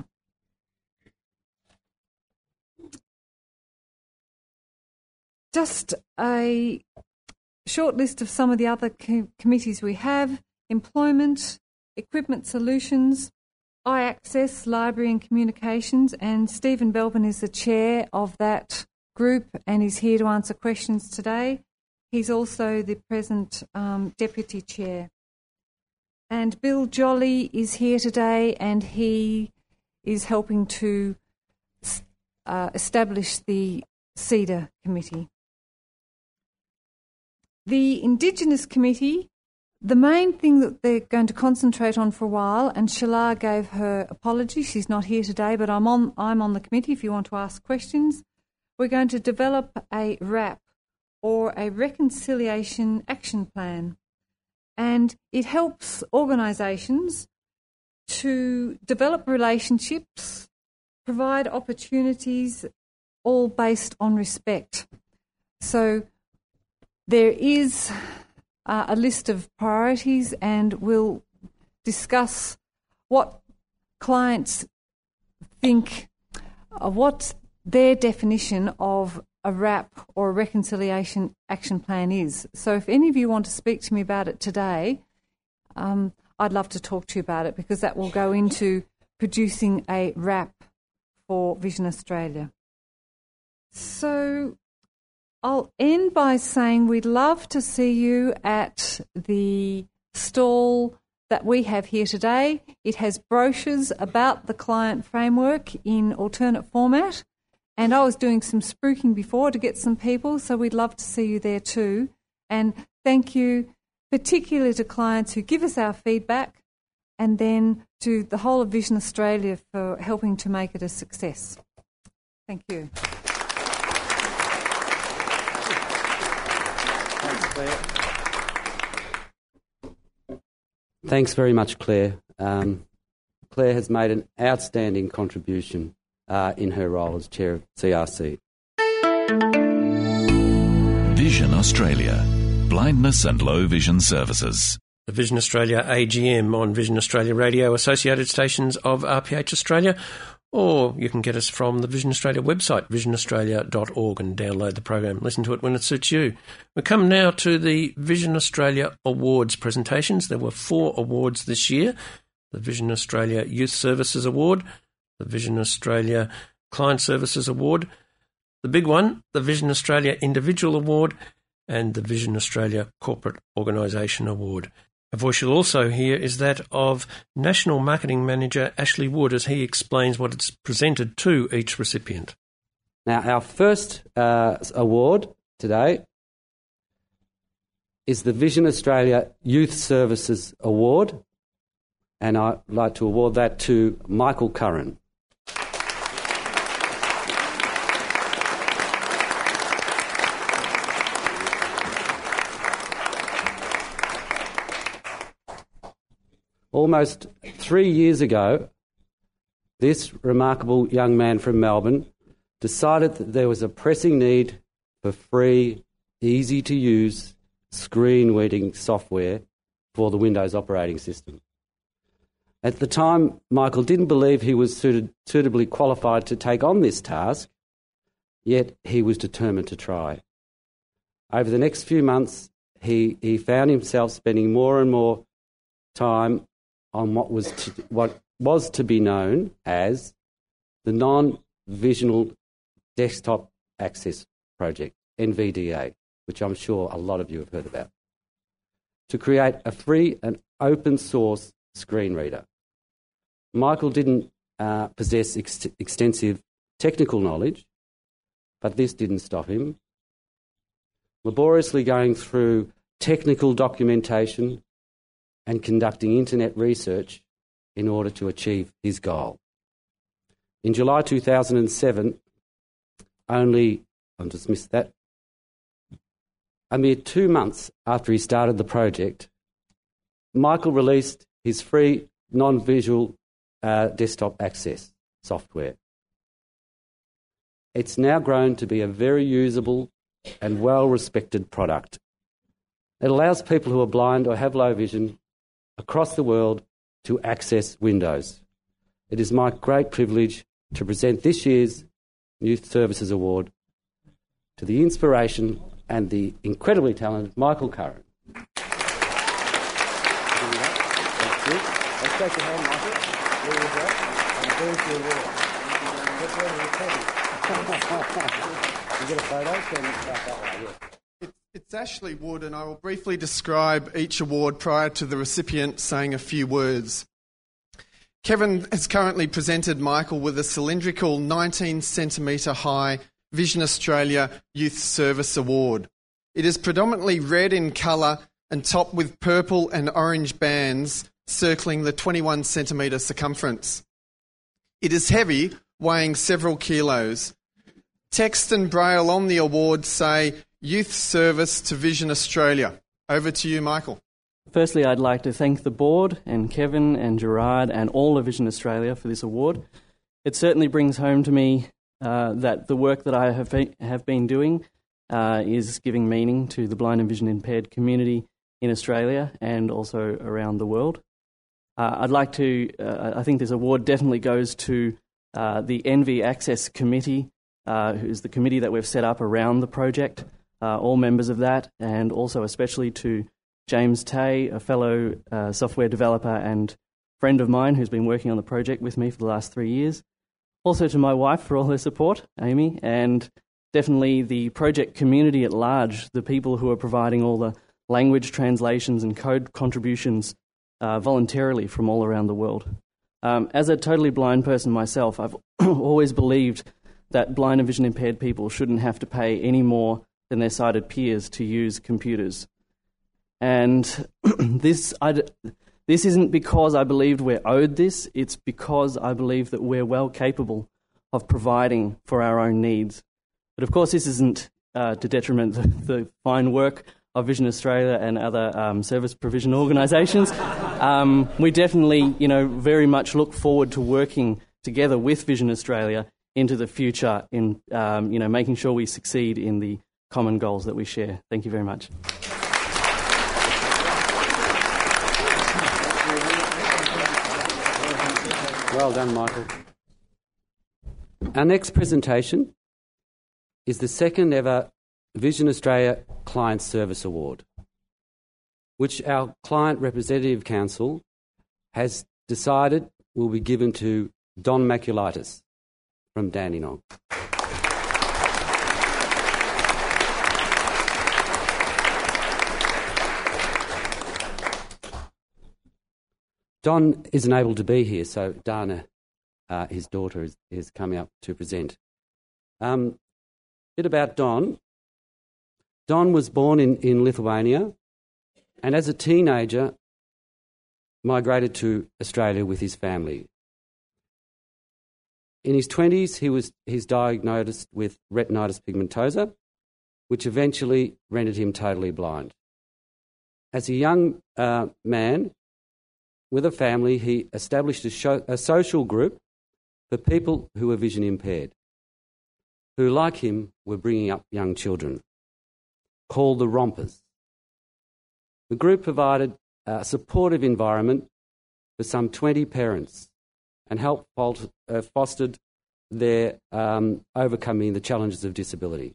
Just a short list of some of the other co- committees we have: employment, equipment solutions, iAccess, library and communications, and Stephen Belbin is the chair of that group and is here to answer questions today. He's also the present um, deputy chair. And Bill Jolly is here today, and he is helping to uh, establish the CEDA committee. The Indigenous Committee, the main thing that they're going to concentrate on for a while, and Shalar gave her apology, she's not here today, but I'm on, I'm on the committee if you want to ask questions. We're going to develop a R A P, or a Reconciliation Action Plan, and it helps organisations to develop relationships, provide opportunities, all based on respect. So there is uh, a list of priorities, and we'll discuss what clients think, uh, what their definition of a R A P or a Reconciliation Action Plan is. So if any of you want to speak to me about it today, um, I'd love to talk to you about it, because that will go into producing a R A P for Vision Australia. So I'll end by saying we'd love to see you at the stall that we have here today. It has brochures about the client framework in alternate format. And I was doing some spruiking before to get some people, so we'd love to see you there too. And thank you particularly to clients who give us our feedback, and then to the whole of Vision Australia for helping to make it a success. Thank you. Thanks, Claire. Thanks very much, Claire. Um, Claire has made an outstanding contribution Uh, in her role as chair of C R C. Vision Australia. Blindness and low vision services. The Vision Australia A G M on Vision Australia Radio, associated stations of R P H Australia, or you can get us from the Vision Australia website, vision australia dot org, and download the program. Listen to it when it suits you. We come now to the Vision Australia Awards presentations. There were four awards this year: the Vision Australia Youth Services Award, the Vision Australia Client Services Award, the big one, the Vision Australia Individual Award, and the Vision Australia Corporate Organisation Award. A voice you'll also hear is that of National Marketing Manager Ashley Wood as he explains what it's presented to each recipient. Now, our first uh, award today is the Vision Australia Youth Services Award, and I'd like to award that to Michael Curran. Almost three years ago, this remarkable young man from Melbourne decided that there was a pressing need for free, easy-to-use screen reading software for the Windows operating system. At the time, Michael didn't believe he was suited, suitably qualified to take on this task, yet he was determined to try. Over the next few months, he, he found himself spending more and more time on what was to, what was to be known as the Non-Visual Desktop Access Project, N V D A, which I'm sure a lot of you have heard about, to create a free and open source screen reader. Michael didn't uh, possess ex- extensive technical knowledge, but this didn't stop him. Laboriously going through technical documentation and conducting internet research in order to achieve his goal. In July two thousand seven, only, I'll just miss that, a mere two months after he started the project, Michael released his free non-visual uh, desktop access software. It's now grown to be a very usable and well-respected product. It allows people who are blind or have low vision across the world to access Windows. It is my great privilege to present this year's Youth Services Award to the inspiration and the incredibly talented Michael Curran. Let's take your hand, Michael. There you go. And there's the award. You get a photo? Can you start that way? Yes. It's Ashley Wood, and I will briefly describe each award prior to the recipient saying a few words. Kevin has currently presented Michael with a cylindrical nineteen centimetre high Vision Australia Youth Service Award. It is predominantly red in colour and topped with purple and orange bands circling the twenty-one centimetre circumference. It is heavy, weighing several kilos. Text and braille on the award say Youth Service to Vision Australia. Over to you, Michael. Firstly, I'd like to thank the board and Kevin and Gerard and all of Vision Australia for this award. It certainly brings home to me uh, that the work that I have been, have been doing uh, is giving meaning to the blind and vision impaired community in Australia and also around the world. Uh, I'd like to, uh, I think this award definitely goes to uh, the N V Access Committee, uh, who's the committee that we've set up around the project. Uh, all members of that, and also especially to James Tay, a fellow uh, software developer and friend of mine who's been working on the project with me for the last three years. Also to my wife for all her support, Amy, and definitely the project community at large, the people who are providing all the language translations and code contributions uh, voluntarily from all around the world. Um, as a totally blind person myself, I've always believed that blind and vision impaired people shouldn't have to pay any more than their sighted peers to use computers. And this I, this isn't because I believed we're owed this, it's because I believe that we're well capable of providing for our own needs. But of course this isn't uh, to detriment the, the fine work of Vision Australia and other um, service provision organisations. Um, we definitely, you know, very much look forward to working together with Vision Australia into the future in um, you know making sure we succeed in the common goals that we share. Thank you very much. Well done, Michael. Our next presentation is the second ever Vision Australia Client Service Award, which our Client Representative Council has decided will be given to Don Maculitis from Dandenong. Don isn't able to be here, so Dana, uh, his daughter, is, is coming up to present. Um, a bit about Don. Don was born in, in Lithuania and as a teenager migrated to Australia with his family. In his twenties, he was he's diagnosed with retinitis pigmentosa, which eventually rendered him totally blind. As a young uh, man with a family, he established a, show, a social group for people who were vision impaired, who, like him, were bringing up young children, called the Rompers. The group provided a supportive environment for some twenty parents and helped uh, fostered their um, overcoming the challenges of disability.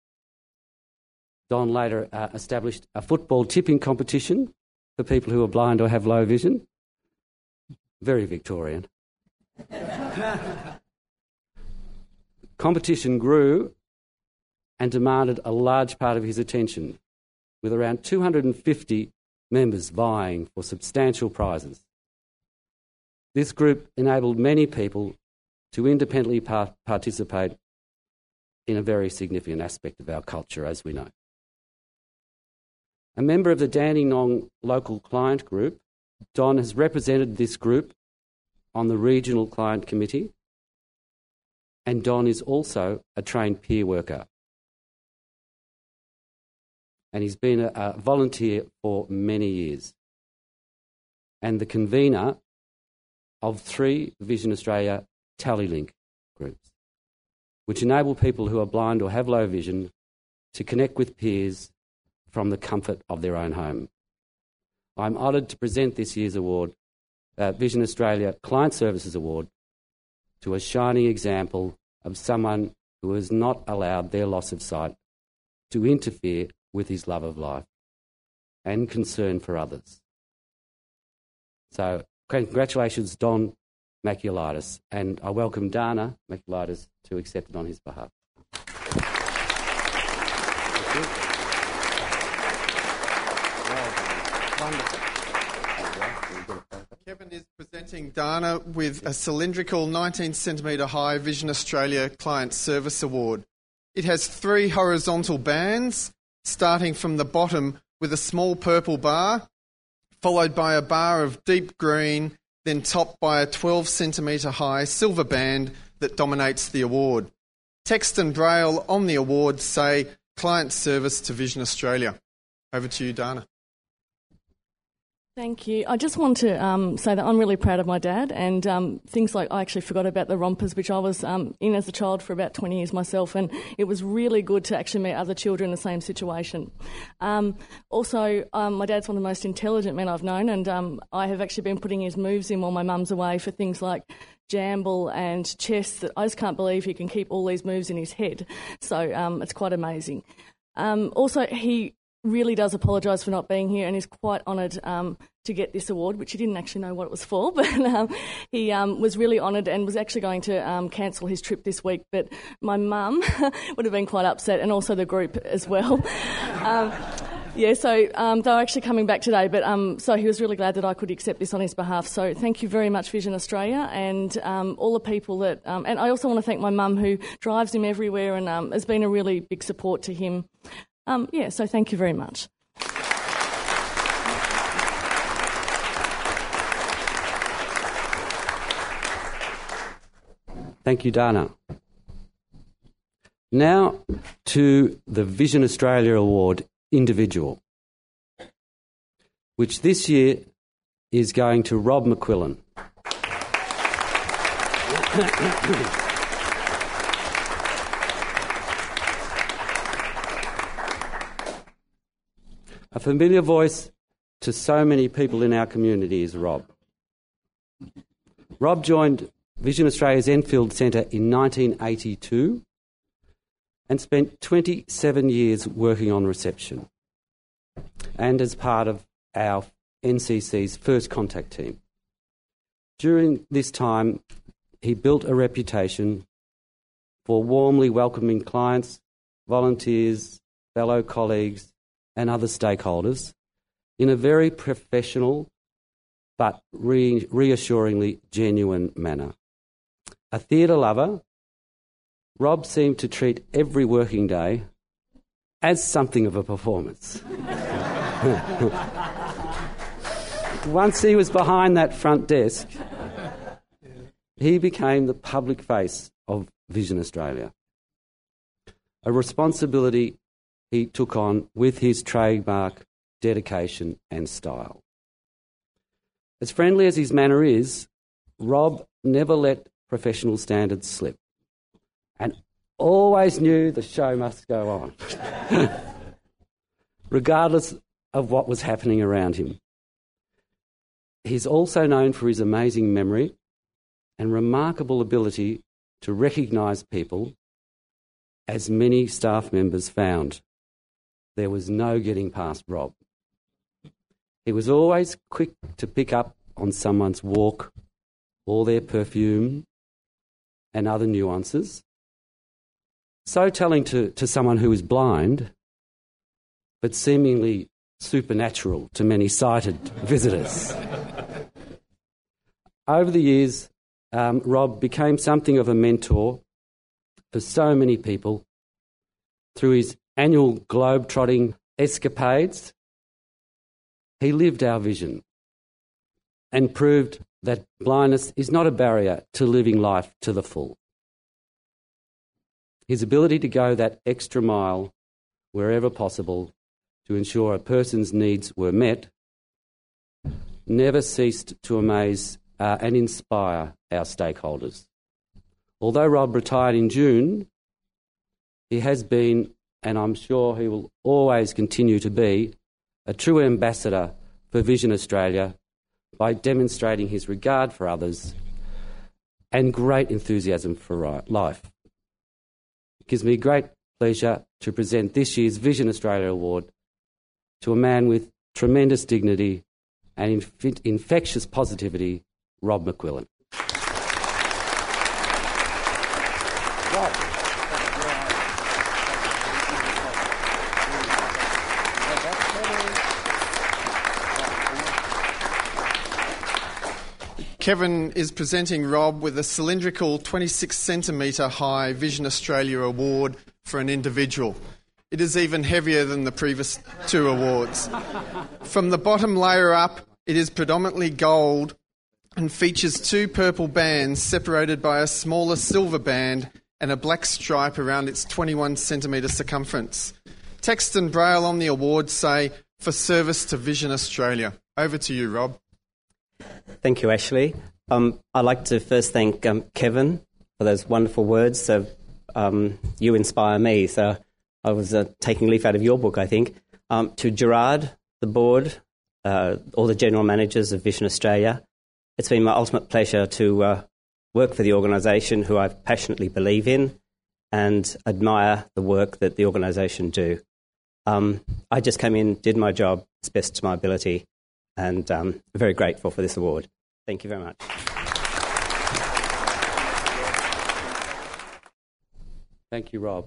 Don later uh, established a football tipping competition for people who are blind or have low vision. Very Victorian. Competition grew and demanded a large part of his attention, with around two hundred fifty members vying for substantial prizes. This group enabled many people to independently par- participate in a very significant aspect of our culture, as we know. A member of the Dandenong local client group, Don has represented this group on the regional client committee, and Don is also a trained peer worker. And he's been a, a volunteer for many years and the convener of three Vision Australia TallyLink groups, which enable people who are blind or have low vision to connect with peers from the comfort of their own home. I'm honoured to present this year's award, uh, Vision Australia Client Services Award, to a shining example of someone who has not allowed their loss of sight to interfere with his love of life and concern for others. So, congratulations, Don Maculitis, and I welcome Dana Maculitis to accept it on his behalf. Kevin is presenting Dana with a cylindrical nineteen centimetre high Vision Australia Client Service Award. It has three horizontal bands, starting from the bottom with a small purple bar, followed by a bar of deep green, then topped by a twelve centimetre high silver band that dominates the award. Text and braille on the award say Client Service to Vision Australia. Over to you, Dana. Thank you. I just want to um, say that I'm really proud of my dad, and um, things like I actually forgot about the Rompers, which I was um, in as a child for about twenty years myself, and it was really good to actually meet other children in the same situation. Um, also, um, my dad's one of the most intelligent men I've known, and um, I have actually been putting his moves in while my mum's away for things like jamble and chess that I just can't believe he can keep all these moves in his head. So um, it's quite amazing. Um, also, he really does apologise for not being here and is quite honoured um, to get this award, which he didn't actually know what it was for, but um, he um, was really honoured and was actually going to um, cancel his trip this week, but my mum would have been quite upset, and also the group as well. um, yeah, so um, they were actually coming back today, but um, so he was really glad that I could accept this on his behalf. So thank you very much, Vision Australia, and um, all the people that... Um, and I also want to thank my mum, who drives him everywhere and um, has been a really big support to him. Um, yeah, so thank you very much. Thank you, Dana. Now to the Vision Australia Award Individual, which this year is going to Rob McQuillan. A familiar voice to so many people in our community is Rob. Rob joined Vision Australia's Enfield Centre in nineteen eighty-two and spent twenty-seven years working on reception and as part of our N C C's first contact team. During this time, he built a reputation for warmly welcoming clients, volunteers, fellow colleagues and other stakeholders in a very professional but re- reassuringly genuine manner. A theatre lover, Rob seemed to treat every working day as something of a performance. Once he was behind that front desk, he became the public face of Vision Australia, a responsibility he took on with his trademark dedication and style. As friendly as his manner is, Rob never let professional standards slip and always knew the show must go on, regardless of what was happening around him. He's also known for his amazing memory and remarkable ability to recognise people, as many staff members found. There was no getting past Rob. He was always quick to pick up on someone's walk or their perfume and other nuances. So telling to, to someone who is blind, but seemingly supernatural to many sighted visitors. Over the years, um, Rob became something of a mentor for so many people through his annual globe-trotting escapades. He lived our vision and proved that blindness is not a barrier to living life to the full. His ability to go that extra mile wherever possible to ensure a person's needs were met never ceased to amaze uh, and inspire our stakeholders. Although Rob retired in June, he has been, and I'm sure he will always continue to be, a true ambassador for Vision Australia by demonstrating his regard for others and great enthusiasm for life. It gives me great pleasure to present this year's Vision Australia Award to a man with tremendous dignity and inf- infectious positivity, Rob McQuillan. Rob. Kevin is presenting Rob with a cylindrical twenty-six centimetre high Vision Australia Award for an individual. It is even heavier than the previous two awards. From the bottom layer up, it is predominantly gold and features two purple bands separated by a smaller silver band and a black stripe around its twenty-one centimetre circumference. Text and braille on the award say, "For service to Vision Australia." Over to you, Rob. Thank you, Ashley. Um, I'd like to first thank um, Kevin for those wonderful words. So um, you inspire me. So I was uh, taking leaf out of your book, I think. Um, to Gerard, the board, uh, all the general managers of Vision Australia, it's been my ultimate pleasure to uh, work for the organisation who I passionately believe in and admire the work that the organisation do. Um, I just came in, did my job as best to my ability, and um, very grateful for this award. Thank you very much. Thank you, Rob.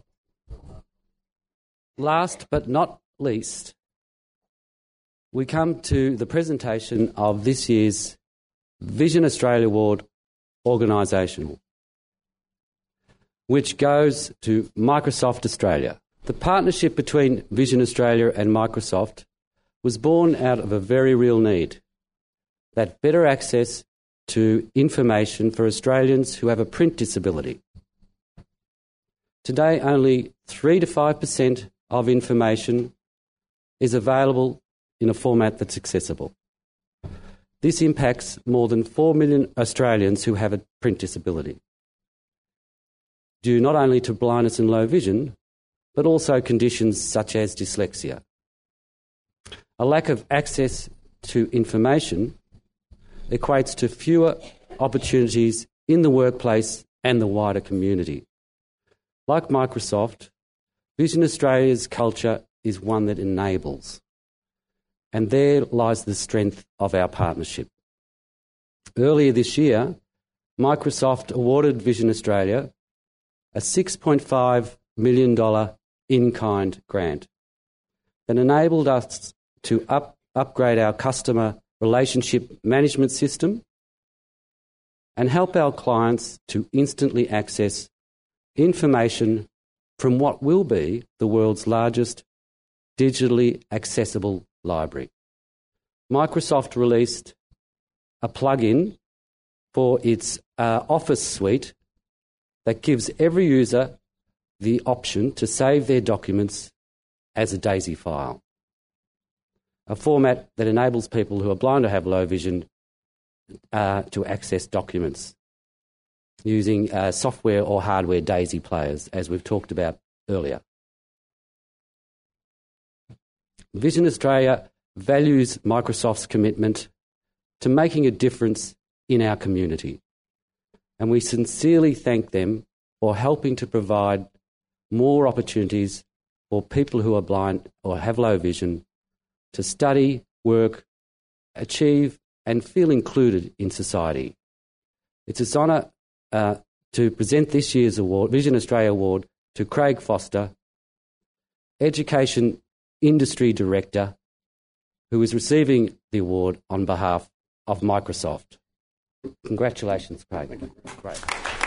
Last but not least, we come to the presentation of this year's Vision Australia Award Organisational, which goes to Microsoft Australia. The partnership between Vision Australia and Microsoft was born out of a very real need, that better access to information for Australians who have a print disability. Today, only three to five percent of information is available in a format that's accessible. This impacts more than four million Australians who have a print disability, due not only to blindness and low vision, but also conditions such as dyslexia. A lack of access to information equates to fewer opportunities in the workplace and the wider community. Like Microsoft, Vision Australia's culture is one that enables, and there lies the strength of our partnership. Earlier this year, Microsoft awarded Vision Australia a six point five million dollars in-kind grant that enabled us to up, upgrade our customer relationship management system and help our clients to instantly access information from what will be the world's largest digitally accessible library. Microsoft released a plugin for its uh, Office suite that gives every user the option to save their documents as a DAISY file, a format that enables people who are blind or have low vision uh, to access documents using uh, software or hardware DAISY players, as we've talked about earlier. Vision Australia values Microsoft's commitment to making a difference in our community, and we sincerely thank them for helping to provide more opportunities for people who are blind or have low vision to study, work, achieve and feel included in society. It's an honour uh, to present this year's award, Vision Australia Award, to Craig Foster, Education Industry Director, who is receiving the award on behalf of Microsoft. Congratulations, Craig. Great.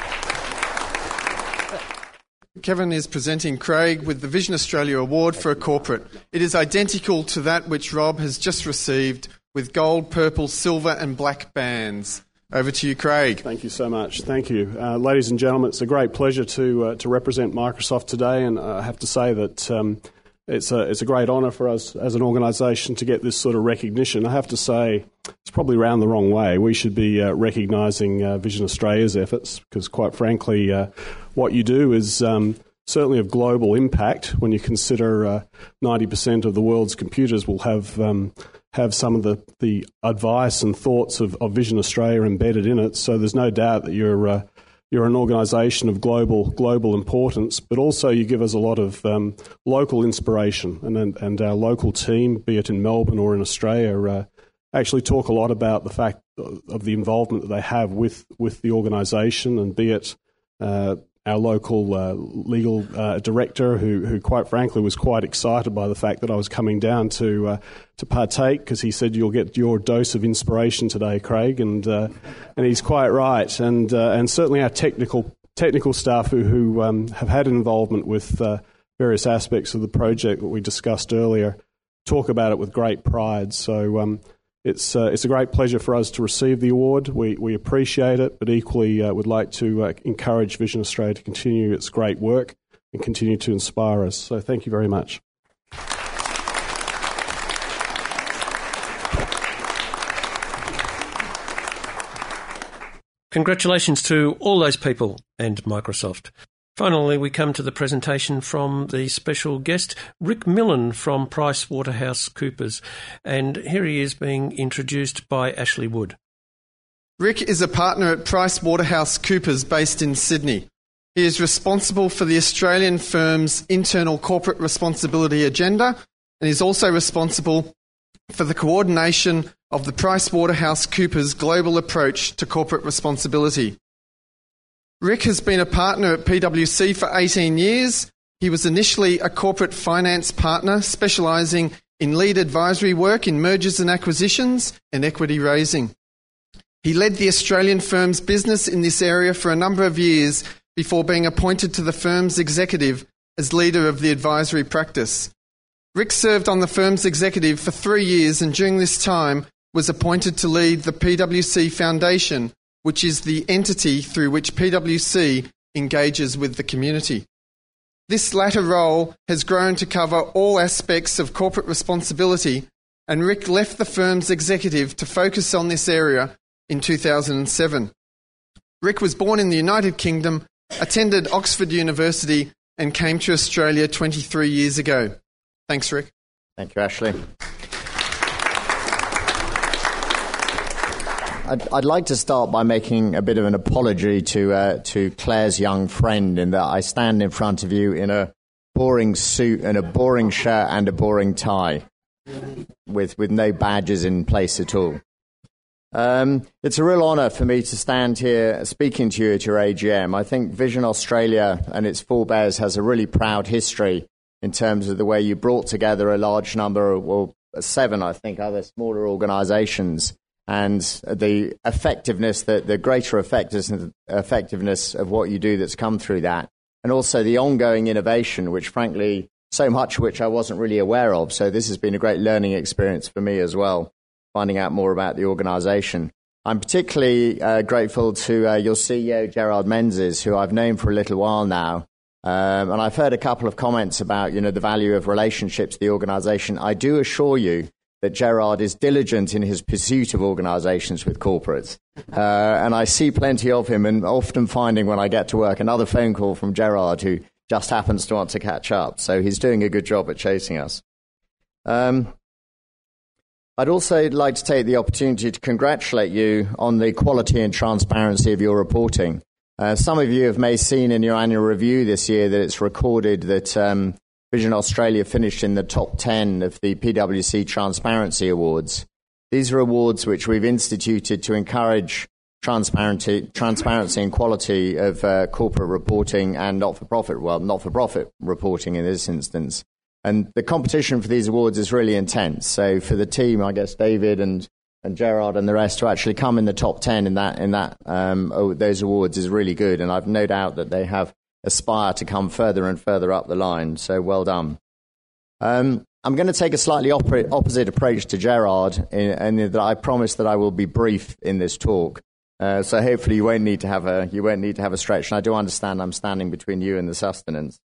Kevin is presenting Craig with the Vision Australia Award for a corporate. It is identical to that which Rob has just received, with gold, purple, silver and black bands. Over to you, Craig. Thank you so much. Thank you. Uh, ladies and gentlemen, it's a great pleasure to uh, to represent Microsoft today, and I have to say that um, it's a it's a great honour for us as an organisation to get this sort of recognition. I have to say it's probably round the wrong way. We should be uh, recognising uh, Vision Australia's efforts, because quite frankly, uh, what you do is um, certainly of global impact when you consider uh, ninety percent of the world's computers will have um, have some of the, the advice and thoughts of, of Vision Australia embedded in it. So there's no doubt that you're uh, you're an organisation of global global importance, but also you give us a lot of um, local inspiration, and and our local team, be it in Melbourne or in Australia, uh, actually talk a lot about the fact of the involvement that they have with with the organisation, and be it uh, our local uh, legal uh, director, who, who quite frankly was quite excited by the fact that I was coming down to uh, to partake, because he said, "You'll get your dose of inspiration today, Craig," and uh, and he's quite right. And uh, and certainly our technical technical staff who who um, have had involvement with uh, various aspects of the project that we discussed earlier talk about it with great pride. So. Um, It's uh, it's a great pleasure for us to receive the award. We we appreciate it, but equally uh, would like to uh, encourage Vision Australia to continue its great work and continue to inspire us. So thank you very much. Congratulations to all those people and Microsoft. Finally, we come to the presentation from the special guest, Rick Millen from PricewaterhouseCoopers, and here he is being introduced by Ashley Wood. Rick is a partner at PricewaterhouseCoopers based in Sydney. He is responsible for the Australian firm's internal corporate responsibility agenda, and is also responsible for the coordination of the PricewaterhouseCoopers global approach to corporate responsibility. Rick has been a partner at PwC for eighteen years. He was initially a corporate finance partner specialising in lead advisory work in mergers and acquisitions and equity raising. He led the Australian firm's business in this area for a number of years before being appointed to the firm's executive as leader of the advisory practice. Rick served on the firm's executive for three years and during this time was appointed to lead the PwC Foundation, which is the entity through which PwC engages with the community. This latter role has grown to cover all aspects of corporate responsibility, and Rick left the firm's executive to focus on this area in two thousand seven. Rick was born in the United Kingdom, attended Oxford University, and came to Australia twenty-three years ago. Thanks, Rick. Thank you, Ashley. I'd, I'd like to start by making a bit of an apology to uh, to Claire's young friend in that I stand in front of you in a boring suit and a boring shirt and a boring tie with, with no badges in place at all. Um, it's a real honour for me to stand here speaking to you at your A G M. I think Vision Australia and its forebears has a really proud history in terms of the way you brought together a large number of, well, seven, I think, other smaller organisations, and the effectiveness, the, the greater effectiveness, effectiveness of what you do that's come through that, and also the ongoing innovation, which frankly, so much of which I wasn't really aware of. So this has been a great learning experience for me as well, finding out more about the organisation. I'm particularly uh, grateful to uh, your C E O, Gerard Menzies, who I've known for a little while now. Um, and I've heard a couple of comments about, you know, the value of relationships to the organisation. I do assure you that Gerard is diligent in his pursuit of organisations with corporates. Uh, and I see plenty of him, and often finding when I get to work another phone call from Gerard, who just happens to want to catch up. So he's doing a good job at chasing us. Um, I'd also like to take the opportunity to congratulate you on the quality and transparency of your reporting. Uh, some of you have may seen in your annual review this year that it's recorded that um, Vision Australia finished in the top ten of the P W C Transparency Awards. These are awards which we've instituted to encourage transparency, transparency and quality of uh, corporate reporting and not-for-profit, well, not-for-profit reporting in this instance. And the competition for these awards is really intense. So for the team, I guess David and and Gerard and the rest to actually come in the top ten in that in that um, oh, those awards is really good, and I've no doubt that they have aspire to come further and further up the line. So well done. Um, I'm going to take a slightly opposite, opposite approach to Gerard, in, and that I promise that I will be brief in this talk. Uh, so hopefully you won't need to have a you won't need to have a stretch. And I do understand I'm standing between you and the sustenance.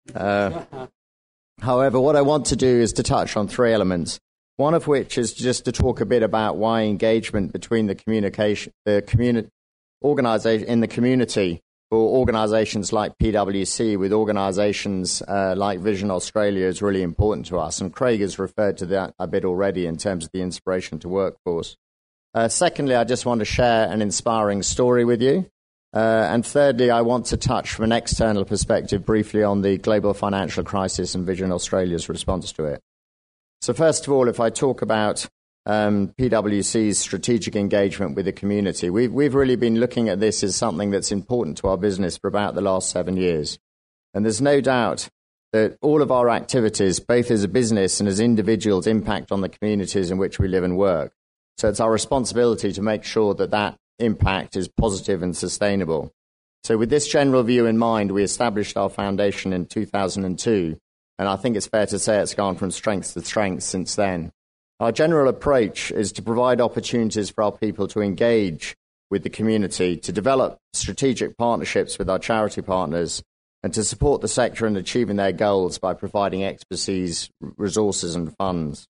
Uh, however, what I want to do is to touch on three elements. One of which is just to talk a bit about why engagement between the communication, the community, organisation in the community for organisations like P W C with organisations uh, like Vision Australia is really important to us. And Craig has referred to that a bit already in terms of the inspiration to workforce. Uh, secondly, I just want to share an inspiring story with you. Uh, and thirdly, I want to touch from an external perspective briefly on the global financial crisis and Vision Australia's response to it. So first of all, if I talk about um, P W C's strategic engagement with the community, we've, we've really been looking at this as something that's important to our business for about the last seven years. And there's no doubt that all of our activities, both as a business and as individuals, impact on the communities in which we live and work. So it's our responsibility to make sure that that impact is positive and sustainable. So with this general view in mind, we established our foundation in two thousand two. And I think it's fair to say it's gone from strength to strength since then. Our general approach is to provide opportunities for our people to engage with the community, to develop strategic partnerships with our charity partners, and to support the sector in achieving their goals by providing expertise, resources and funds.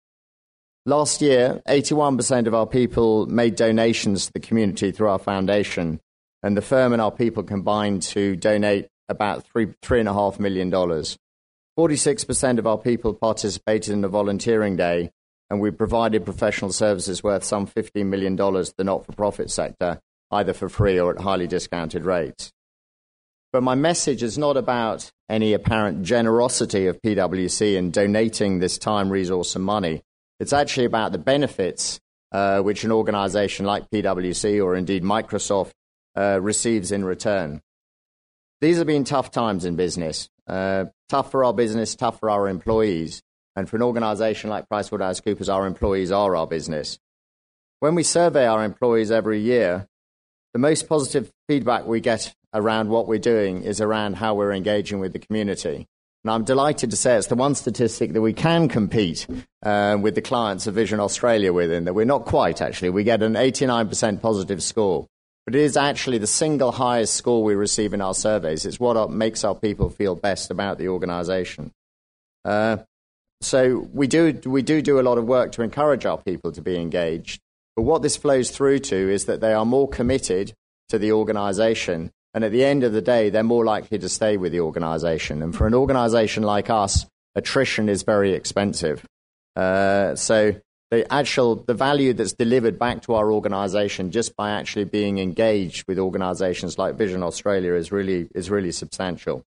Last year, eighty-one percent of our people made donations to the community through our foundation, and the firm and our people combined to donate about three, three and a half million dollars. forty-six percent of our people participated in the volunteering day, and we provided professional services worth some fifteen million dollars to the not-for-profit sector, either for free or at highly discounted rates. But my message is not about any apparent generosity of P W C in donating this time, resource and money. It's actually about the benefits uh, which an organisation like P W C or indeed Microsoft uh, receives in return. These have been tough times in business. Uh, tough for our business, tough for our employees. And for an organisation like PricewaterhouseCoopers, our employees are our business. When we survey our employees every year, the most positive feedback we get around what we're doing is around how we're engaging with the community. And I'm delighted to say it's the one statistic that we can compete uh, with the clients of Vision Australia with, in that we're not quite, actually. We get an eighty-nine percent positive score. But it is actually the single highest score we receive in our surveys. It's what makes our people feel best about the organisation. Uh, so we do, we do do a lot of work to encourage our people to be engaged. But what this flows through to is that they are more committed to the organisation. And at the end of the day, they're more likely to stay with the organisation. And for an organisation like us, attrition is very expensive. Uh, so the actual the value that's delivered back to our organisation just by actually being engaged with organisations like Vision Australia is really is really substantial.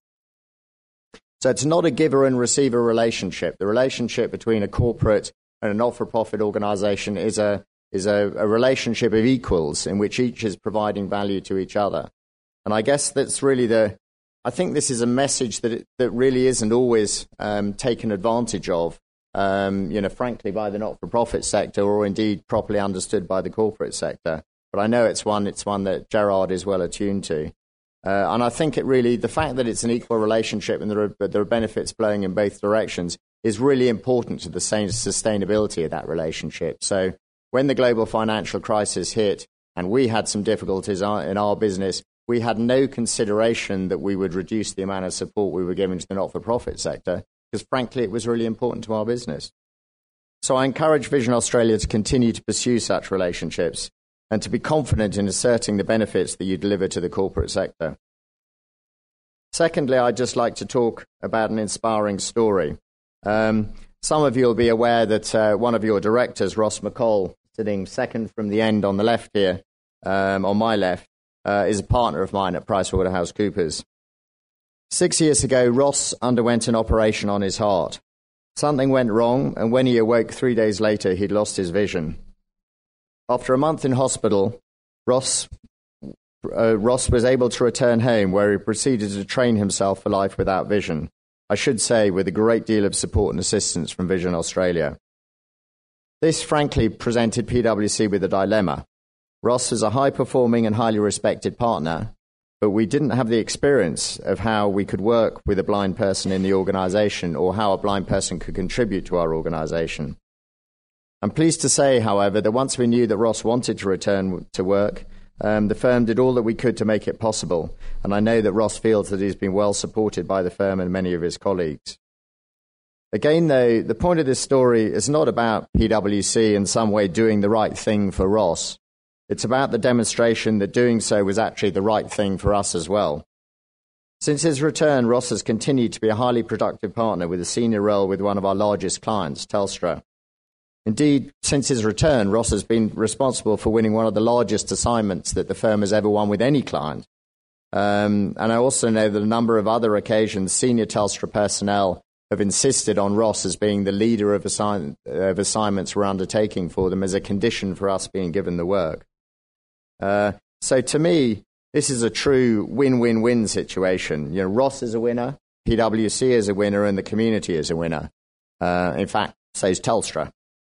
So it's not a giver and receiver relationship. The relationship between a corporate and a not-for-profit organisation is a is a, a relationship of equals in which each is providing value to each other. And I guess that's really the. I think this is a message that it, that really isn't always um, taken advantage of. Um, you know, frankly, by the not-for-profit sector, or indeed properly understood by the corporate sector. But I know it's one, it's one that Gerard is well attuned to. Uh, and I think it really, the fact that it's an equal relationship and there are, there are benefits flowing in both directions is really important to the same sustainability of that relationship. So when the global financial crisis hit and we had some difficulties in our business, we had no consideration that we would reduce the amount of support we were giving to the not-for-profit sector, because frankly, it was really important to our business. So I encourage Vision Australia to continue to pursue such relationships and to be confident in asserting the benefits that you deliver to the corporate sector. Secondly, I'd just like to talk about an inspiring story. Um, some of you will be aware that uh, one of your directors, Ross McCall, sitting second from the end on the left here, um, on my left, uh, is a partner of mine at PricewaterhouseCoopers. Six years ago, Ross underwent an operation on his heart. Something went wrong, and when he awoke three days later, he'd lost his vision. After a month in hospital, Ross, uh, Ross was able to return home, where he proceeded to train himself for life without vision. I should say, with a great deal of support and assistance from Vision Australia. This, frankly, presented P W C with a dilemma. Ross is a high-performing and highly respected partner, but we didn't have the experience of how we could work with a blind person in the organisation or how a blind person could contribute to our organisation. I'm pleased to say, however, that once we knew that Ross wanted to return to work, um, the firm did all that we could to make it possible, and I know that Ross feels that he's been well supported by the firm and many of his colleagues. Again, though, the point of this story is not about P W C in some way doing the right thing for Ross. It's about the demonstration that doing so was actually the right thing for us as well. Since his return, Ross has continued to be a highly productive partner with a senior role with one of our largest clients, Telstra. Indeed, since his return, Ross has been responsible for winning one of the largest assignments that the firm has ever won with any client. Um, and I also know that a number of other occasions, senior Telstra personnel have insisted on Ross as being the leader of, assign- of assignments we're undertaking for them as a condition for us being given the work. Uh, so to me, this is a true win-win-win situation. You know, Ross is a winner, P W C is a winner, and the community is a winner. Uh, in fact, so is Telstra.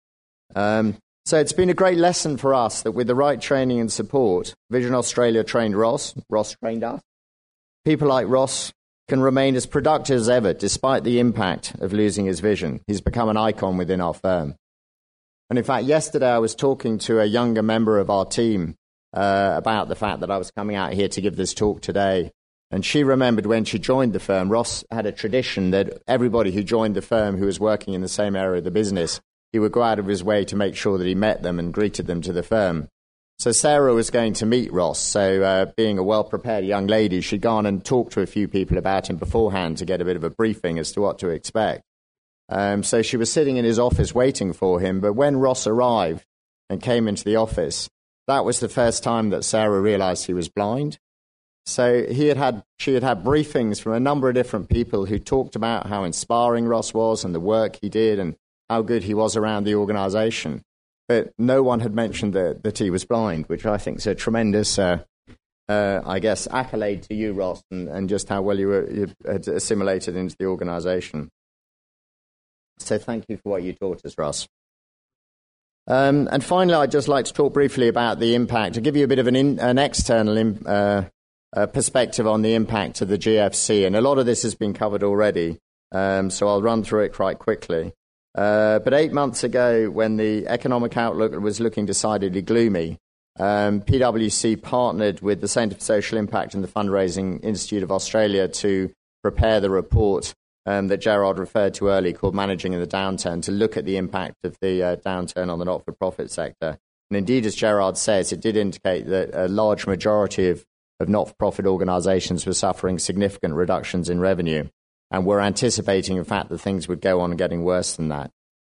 Um, so it's been a great lesson for us that with the right training and support, Vision Australia trained Ross, Ross trained us. People like Ross can remain as productive as ever despite the impact of losing his vision. He's become an icon within our firm. And in fact, yesterday I was talking to a younger member of our team uh, about the fact that I was coming out here to give this talk today. And she remembered when she joined the firm, Ross had a tradition that everybody who joined the firm who was working in the same area of the business, he would go out of his way to make sure that he met them and greeted them to the firm. So Sarah was going to meet Ross, so uh, being a well-prepared young lady, she'd gone and talked to a few people about him beforehand to get a bit of a briefing as to what to expect. Um, so she was sitting in his office waiting for him, but when Ross arrived and came into the office, that was the first time that Sarah realised he was blind. So he had had, she had had briefings from a number of different people who talked about how inspiring Ross was and the work he did and how good he was around the organisation. But no one had mentioned that, that he was blind, which I think is a tremendous, uh, uh, I guess, accolade to you, Ross, and, and just how well you, were, you had assimilated into the organisation. So thank you for what you taught us, Ross. Um, and finally, I'd just like to talk briefly about the impact, to give you a bit of an, in, an external in, uh, uh, perspective on the impact of the G F C. And a lot of this has been covered already, um, so I'll run through it quite quickly. Uh, but eight months ago, when the economic outlook was looking decidedly gloomy, um, P W C partnered with the Centre for Social Impact and the Fundraising Institute of Australia to prepare the report um, that Gerard referred to earlier, called Managing in the Downturn, to look at the impact of the uh, downturn on the not-for-profit sector. And indeed, as Gerard says, it did indicate that a large majority of, of not-for-profit organisations were suffering significant reductions in revenue. And we're anticipating, in fact, that things would go on getting worse than that.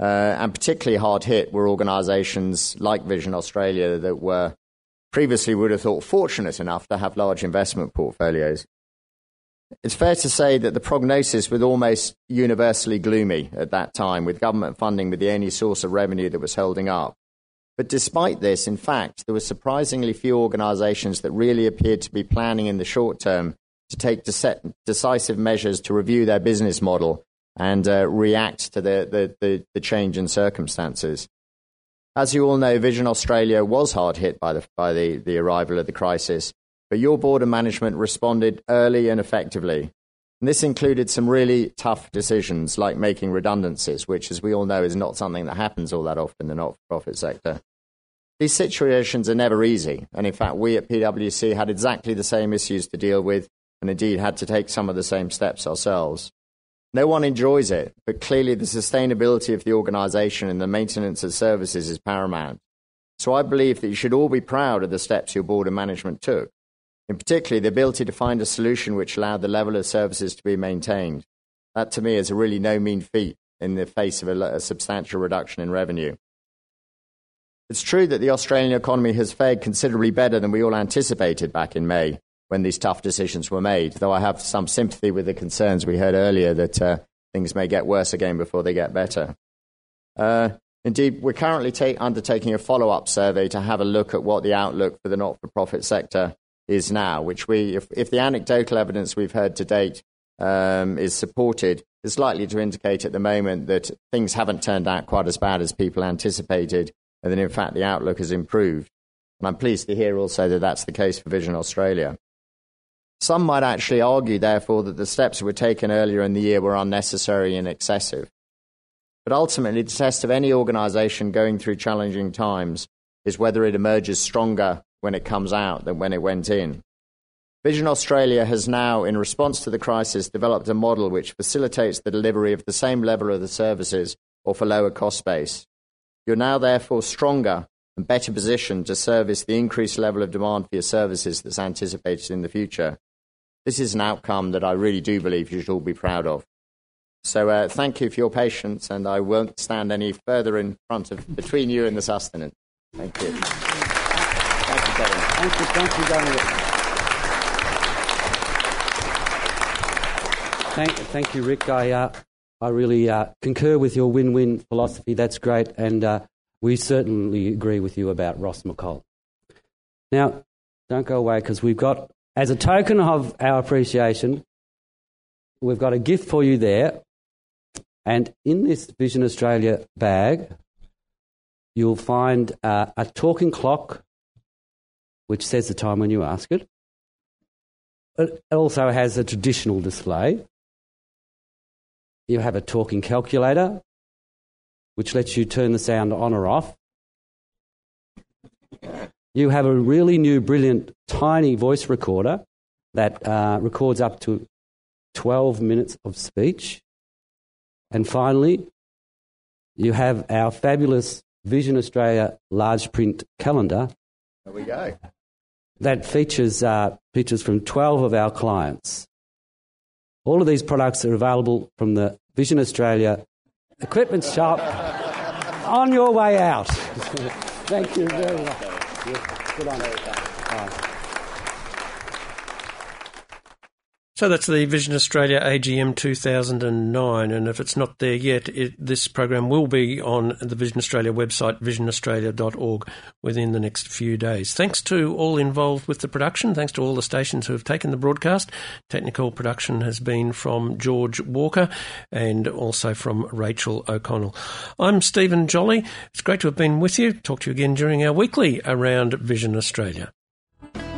Uh, and particularly hard hit were organisations like Vision Australia that were previously would have thought fortunate enough to have large investment portfolios. It's fair to say that the prognosis was almost universally gloomy at that time, with government funding with the only source of revenue that was holding up. But despite this, in fact, there were surprisingly few organisations that really appeared to be planning in the short term to take dec- decisive measures to review their business model and uh, react to the, the, the, the change in circumstances. As you all know, Vision Australia was hard hit by the, by the, the arrival of the crisis, but your board of management responded early and effectively. And this included some really tough decisions like making redundancies, which, as we all know, is not something that happens all that often in the not-for-profit sector. These situations are never easy, and in fact, we at P W C had exactly the same issues to deal with and indeed had to take some of the same steps ourselves. No one enjoys it, but clearly the sustainability of the organisation and the maintenance of services is paramount. So I believe that you should all be proud of the steps your board of management took, in particular the ability to find a solution which allowed the level of services to be maintained. That to me is a really no mean feat in the face of a, a substantial reduction in revenue. It's true that the Australian economy has fared considerably better than we all anticipated back in May, when these tough decisions were made, though I have some sympathy with the concerns we heard earlier that uh, things may get worse again before they get better. Uh, indeed, we're currently ta- undertaking a follow-up survey to have a look at what the outlook for the not-for-profit sector is now, which we, if, if the anecdotal evidence we've heard to date um, is supported, is likely to indicate at the moment that things haven't turned out quite as bad as people anticipated, and that in fact the outlook has improved. And I'm pleased to hear also that that's the case for Vision Australia. Some might actually argue, therefore, that the steps that were taken earlier in the year were unnecessary and excessive. But ultimately, the test of any organisation going through challenging times is whether it emerges stronger when it comes out than when it went in. Vision Australia has now, in response to the crisis, developed a model which facilitates the delivery of the same level of the services or for lower cost base. You're now, therefore, stronger and better positioned to service the increased level of demand for your services that's anticipated in the future. This is an outcome that I really do believe you should all be proud of. So uh, thank you for your patience, and I won't stand any further in front of between you and the sustenance. Thank you. Thank you, Kevin. Thank you, thank you, Dominic. Thank, thank you, Rick. I, uh, I really uh, concur with your win-win philosophy. That's great, and uh, we certainly agree with you about Ross McCall. Now, don't go away, because we've got, as a token of our appreciation, we've got a gift for you there. And in this Vision Australia bag, you'll find uh, a talking clock, which says the time when you ask it. It also has a traditional display. You have a talking calculator, which lets you turn the sound on or off. You have a really new, brilliant, tiny voice recorder that uh, records up to twelve minutes of speech. And finally, you have our fabulous Vision Australia large print calendar. There we go. That features uh, pictures from twelve of our clients. All of these products are available from the Vision Australia equipment shop on your way out. Thank you very much. Good on you. So that's the Vision Australia A G M two thousand nine, and if it's not there yet, it, this program will be on the Vision Australia website, vision australia dot org, within the next few days. Thanks to all involved with the production. Thanks to all the stations who have taken the broadcast. Technical production has been from George Walker and also from Rachel O'Connell. I'm Stephen Jolly. It's great to have been with you. Talk to you again during our weekly Around Vision Australia.